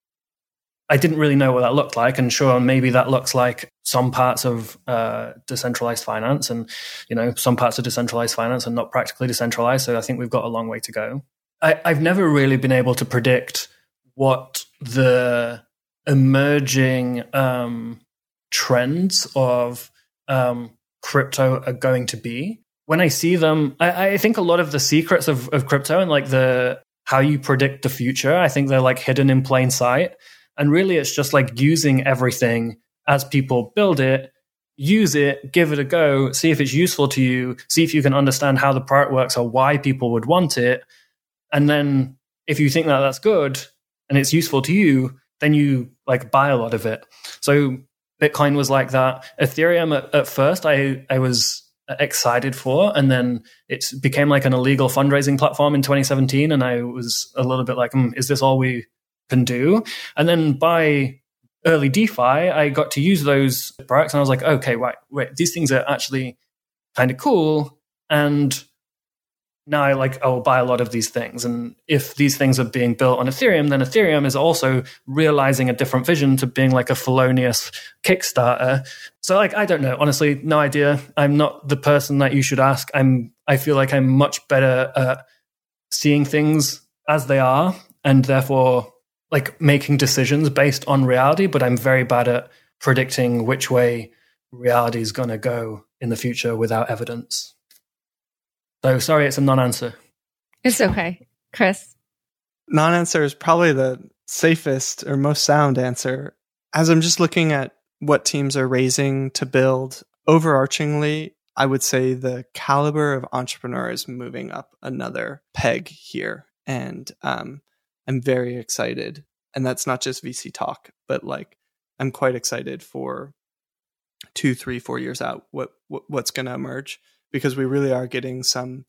I didn't really know what that looked like. And sure, maybe that looks like some parts of uh, decentralized finance and, you know, some parts of decentralized finance are not practically decentralized. So I think we've got a long way to go. I, I've never really been able to predict what the emerging um, trends of um, crypto are going to be. When I see them, I, I think a lot of the secrets of, of crypto and like the how you predict the future, I think they're like hidden in plain sight. And really, it's just like using everything as people build it, use it, give it a go, see if it's useful to you, see if you can understand how the product works or why people would want it. And then if you think that that's good and it's useful to you, then you like buy a lot of it. So Bitcoin was like that. Ethereum at, at first, I, I was excited for, and then it became like an illegal fundraising platform in twenty seventeen. And I was a little bit like, mm, is this all we can do? And then by early DeFi, I got to use those products and I was like, okay, wait, wait, these things are actually kind of cool. And now I like, I will buy a lot of these things. And if these things are being built on Ethereum, then Ethereum is also realizing a different vision to being like a felonious Kickstarter. So like, I don't know, honestly, no idea. I'm not the person that you should ask. I'm, I feel like I'm much better at seeing things as they are and therefore like making decisions based on reality, but I'm very bad at predicting which way reality is going to go in the future without evidence. So sorry, it's a non-answer. It's okay. Chris? Non-answer is probably the safest or most sound answer. as I'm just looking at what teams are raising to build, overarchingly, I would say the caliber of entrepreneur is moving up another peg here. And um, I'm very excited. And that's not just V C talk, but like I'm quite excited for two, three, four years out, what, what what's going to emerge, because we really are getting some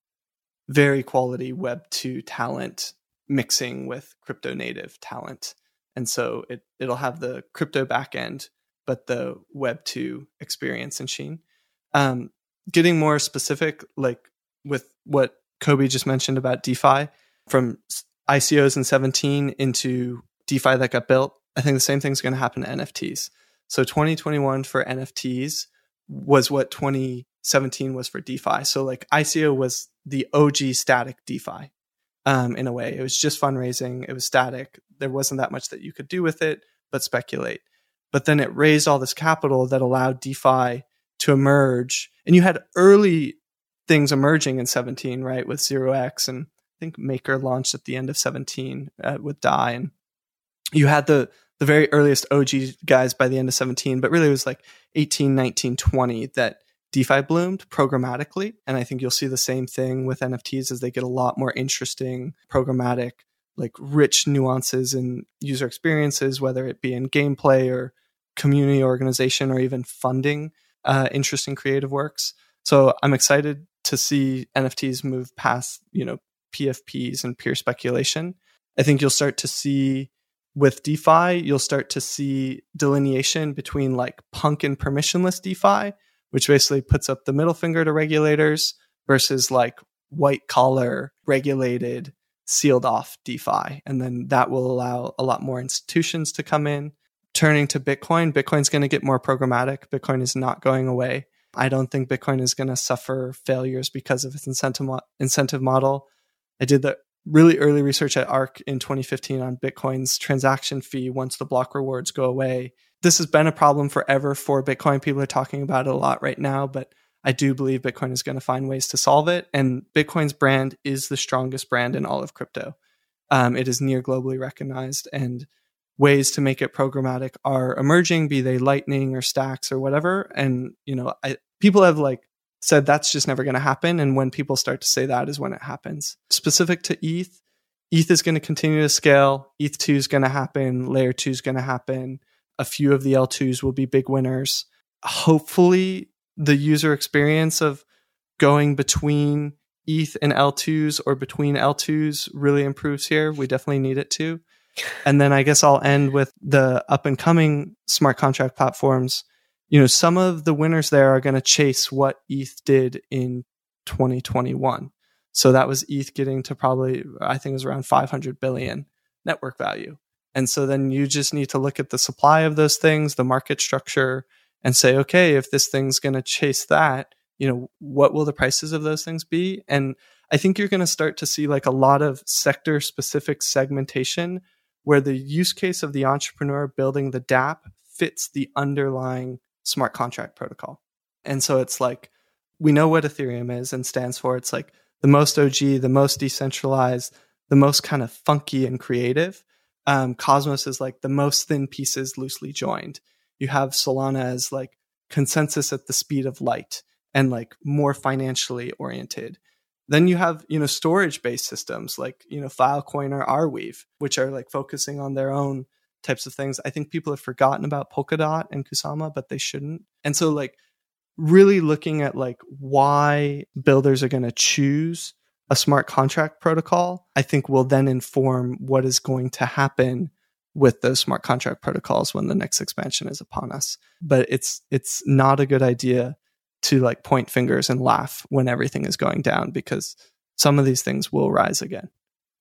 very quality Web two talent mixing with crypto native talent. And so it, it'll have the crypto backend, but the Web two experience in Sheen. Um, getting more specific, like with what Kobe just mentioned about DeFi, from I C Os in seventeen into DeFi that got built, I think the same thing's going to happen to N F Ts. So twenty twenty-one for N F Ts was what twenty seventeen was for DeFi. So like I C O was the O G static DeFi um, in a way. It was just fundraising. It was static. There wasn't that much that you could do with it, but speculate. But then it raised all this capital that allowed DeFi to emerge. And you had early things emerging in seventeen, right? With zero x, and I think Maker launched at the end of seventeen uh, with D A I. And you had the the very earliest O G guys by the end of seventeen, but really it was like eighteen, nineteen, twenty that DeFi bloomed programmatically. And I think you'll see the same thing with N F Ts as they get a lot more interesting, programmatic, like rich nuances in user experiences, whether it be in gameplay or community organization or even funding uh, interesting creative works. So I'm excited to see N F Ts move past, you know, P F Ps and peer speculation. I think you'll start to see with DeFi, you'll start to see delineation between like punk and permissionless DeFi, which basically puts up the middle finger to regulators, versus like white collar, regulated, sealed off DeFi. And then that will allow a lot more institutions to come in. Turning to Bitcoin, Bitcoin's going to get more programmatic. Bitcoin is not going away. I don't think Bitcoin is going to suffer failures because of its incentive mo- incentive model. I did the really early research at ARK in twenty fifteen on Bitcoin's transaction fee once the block rewards go away. This has been a problem forever for Bitcoin. People are talking about it a lot right now, but I do believe Bitcoin is going to find ways to solve it. And Bitcoin's brand is the strongest brand in all of crypto. Um, it is near globally recognized, and ways to make it programmatic are emerging, be they Lightning or Stacks or whatever. And, you know, I, people have like said that's just never going to happen. And when people start to say that is when it happens. Specific to E T H, E T H is going to continue to scale. E T H two is going to happen. Layer two is going to happen. A few of the L twos will be big winners. Hopefully the user experience of going between E T H and L twos or between L twos really improves here. We definitely need it to. And then I guess I'll end with the up and coming smart contract platforms. You know, some of the winners there are going to chase what E T H did in twenty twenty-one. So that was E T H getting to probably, I think it was around five hundred billion network value. And so then you just need to look at the supply of those things, the market structure, and say, okay, if this thing's going to chase that, you know, what will the prices of those things be? And I think you're going to start to see like a lot of sector specific segmentation where the use case of the entrepreneur building the dApp fits the underlying smart contract protocol. And so it's like, we know what Ethereum is and stands for. It's like the most O G, the most decentralized, the most kind of funky and creative. Um, Cosmos is like the most thin pieces loosely joined. You have Solana as like consensus at the speed of light and like more financially oriented. Then you have, you know, storage-based systems like, you know, Filecoin or Arweave, which are like focusing on their own types of things. I think people have forgotten about Polkadot and Kusama, but they shouldn't. And so like really looking at like why builders are going to choose a smart contract protocol, I think will then inform what is going to happen with those smart contract protocols when the next expansion is upon us. But it's it's not a good idea to like point fingers and laugh when everything is going down, because some of these things will rise again.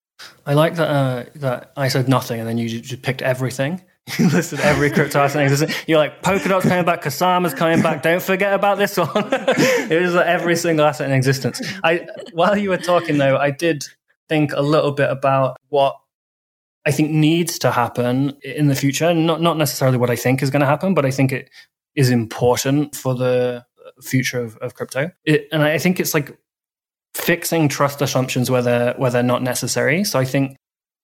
I like that uh, that I said nothing and then you just picked everything. You listed every crypto asset existing. You're like, Polkadot's coming back, Kusama's coming back, don't forget about this one. It was like every single asset in existence. I, while you were talking though, I did think a little bit about what I think needs to happen in the future. Not not necessarily what I think is going to happen, but I think it is important for the future of, of crypto. It, and I think it's like fixing trust assumptions where they're, where they're not necessary. So I think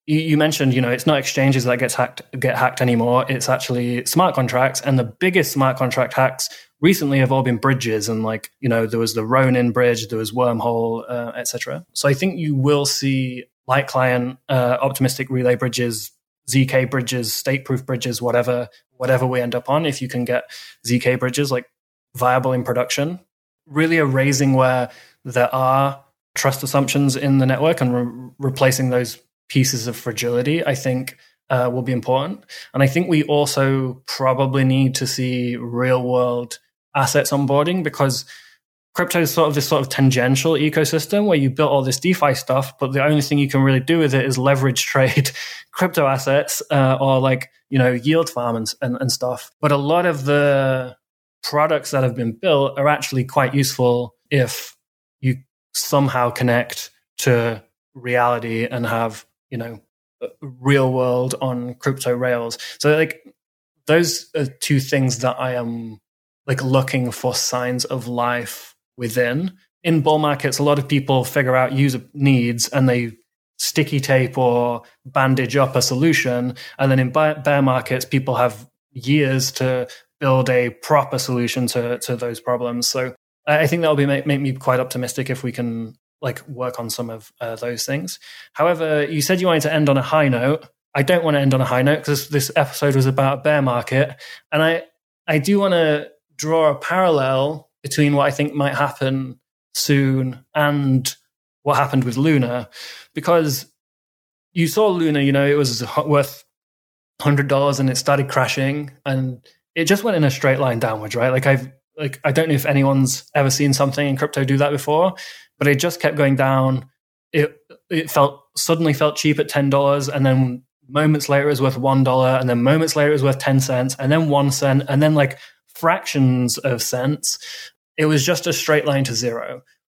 you, you mentioned, you know, it's not exchanges that gets hacked, get hacked anymore. It's actually smart contracts. And the biggest smart contract hacks recently have all been bridges. And like, you know, there was the Ronin bridge, there was Wormhole, uh, et cetera. So I think you will see light client, uh, optimistic relay bridges, Z K bridges, state-proof bridges, whatever, whatever we end up on. If you can get Z K bridges like viable in production, really erasing where there are trust assumptions in the network and re- replacing those pieces of fragility, I think uh, will be important. And I think we also probably need to see real world assets onboarding, because crypto is sort of this sort of tangential ecosystem where you built all this DeFi stuff, but the only thing you can really do with it is leverage trade crypto assets uh, or like, you know, yield farm and, and, and stuff. But a lot of the products that have been built are actually quite useful if you somehow connect to reality and have, you know, real world on crypto rails. So like those are two things that I am like looking for signs of life within. In bull markets, a lot of people figure out user needs and they sticky tape or bandage up a solution. And then in bear markets, people have years to build a proper solution to, to those problems. So I think that will be make, make me quite optimistic if we can like work on some of uh, those things. However, you said you wanted to end on a high note. I don't want to end on a high note because this episode was about a bear market. And I, I do want to draw a parallel between what I think might happen soon and what happened with Luna, because you saw Luna, you know, it was worth one hundred dollars and it started crashing and it just went in a straight line downwards, right? Like I've, like, I don't know if anyone's ever seen something in crypto do that before, but it just kept going down. It, it felt suddenly felt cheap at ten dollars. And then moments later it was worth one dollar. And then moments later it was worth ten cents and then one cent. And then like fractions of cents. It was just a straight line to zero.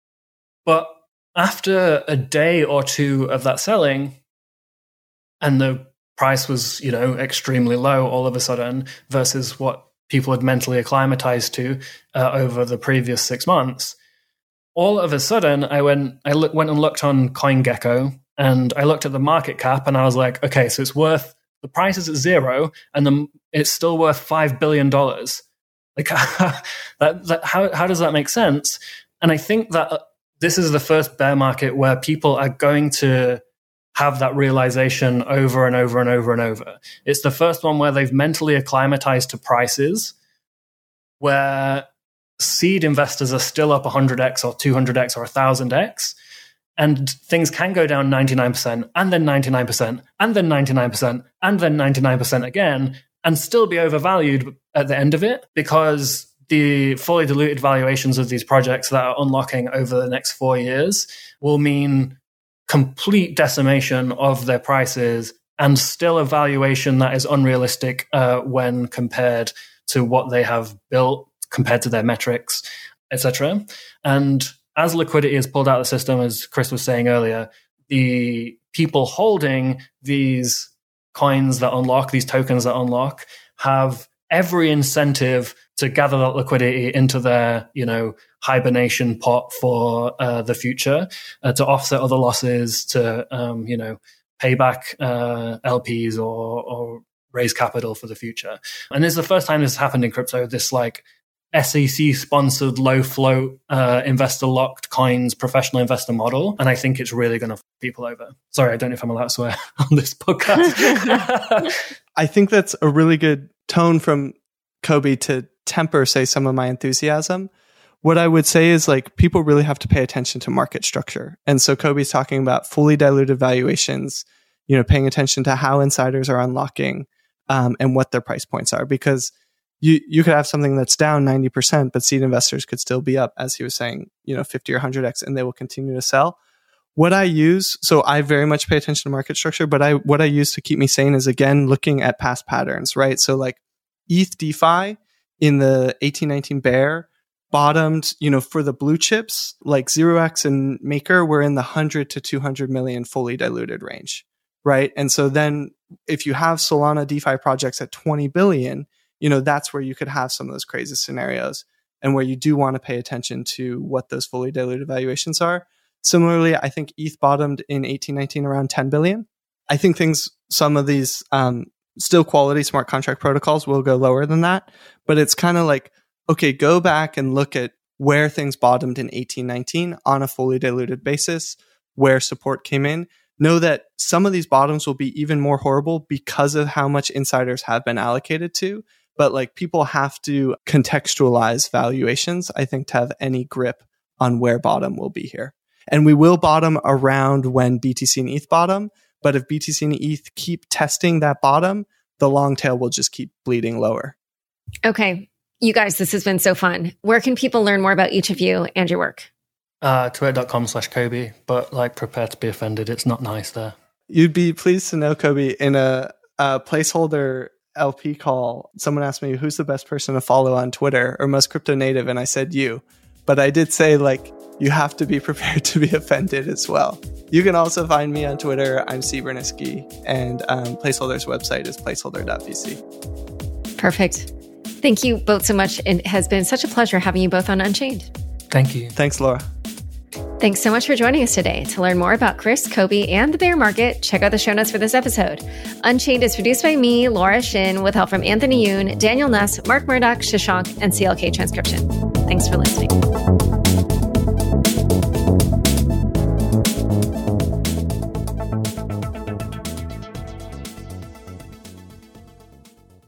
But after a day or two of that selling, and the price was, you know, extremely low all of a sudden versus what people had mentally acclimatized to uh, over the previous six months, all of a sudden I went, I look, went and looked on CoinGecko and I looked at the market cap and I was like, okay, so it's worth, the price is at zero and the, it's still worth five billion dollars. Like, that, that, how, how does that make sense? And I think that this is the first bear market where people are going to have that realization over and over and over and over. It's the first one where they've mentally acclimatized to prices, where seed investors are still up one hundred x or two hundred x or one thousand x, and things can go down ninety-nine percent and then ninety-nine percent and then ninety-nine percent and then ninety-nine percent again, and still be overvalued at the end of it, because the fully diluted valuations of these projects that are unlocking over the next four years will mean complete decimation of their prices and still a valuation that is unrealistic uh, when compared to what they have built, compared to their metrics, et cetera. And as liquidity is pulled out of the system, as Chris was saying earlier, the people holding these coins that unlock, these tokens that unlock, have every incentive to gather that liquidity into their, you know, hibernation pot for uh, the future, uh, to offset other losses, to, um, you know, pay back uh, L Ps or, or raise capital for the future. And this is the first time this has happened in crypto, this like S E C-sponsored, low-float, uh, investor-locked coins professional investor model. And I think it's really going to f*** people over. Sorry, I don't know if I'm allowed to swear on this podcast. I think that's a really good tone from Kobe to temper, say, some of my enthusiasm. What I would say is, like, people really have to pay attention to market structure. And so Kobe's talking about fully diluted valuations, you know, paying attention to how insiders are unlocking um, and what their price points are. Because you you could have something that's down ninety percent, but seed investors could still be up, as he was saying, you know, fifty or one hundred x, and they will continue to sell. What I use, so I very much pay attention to market structure, but I what I use to keep me sane is, again, looking at past patterns, right? So like E T H DeFi in the eighteen nineteen bear bottomed, you know, for the blue chips, like zero x and Maker were in the one hundred to two hundred million fully diluted range, right? And so then if you have Solana DeFi projects at twenty billion, you know, that's where you could have some of those crazy scenarios and where you do want to pay attention to what those fully diluted valuations are. Similarly, I think E T H bottomed in eighteen nineteen around ten billion. I think things, some of these um, still quality smart contract protocols will go lower than that. But it's kind of like, okay, go back and look at where things bottomed in eighteen nineteen on a fully diluted basis, where support came in. Know that some of these bottoms will be even more horrible because of how much insiders have been allocated to. But like people have to contextualize valuations, I think, to have any grip on where bottom will be here. And we will bottom around when B T C and E T H bottom. But if B T C and E T H keep testing that bottom, the long tail will just keep bleeding lower. Okay. You guys, this has been so fun. Where can people learn more about each of you and your work? Uh, Twitter.com slash Kobe, but like prepare to be offended. It's not nice there. You'd be pleased to know, Kobe, in a, a placeholder L P call, someone asked me who's the best person to follow on Twitter or most crypto native, and I said you. But I did say, like, you have to be prepared to be offended as well. You can also find me on Twitter. I'm C. Bernisky, and um, Placeholder's website is placeholder dot v c. Perfect. Thank you both so much. It has been such a pleasure having you both on Unchained. Thank you. Thanks, Laura. Thanks so much for joining us today. To learn more about Chris, Kobe, and the bear market, check out the show notes for this episode. Unchained is produced by me, Laura Shin, with help from Anthony Yoon, Daniel Nuss, Mark Murdoch, Shashank, and C L K Transcription. Thanks for listening.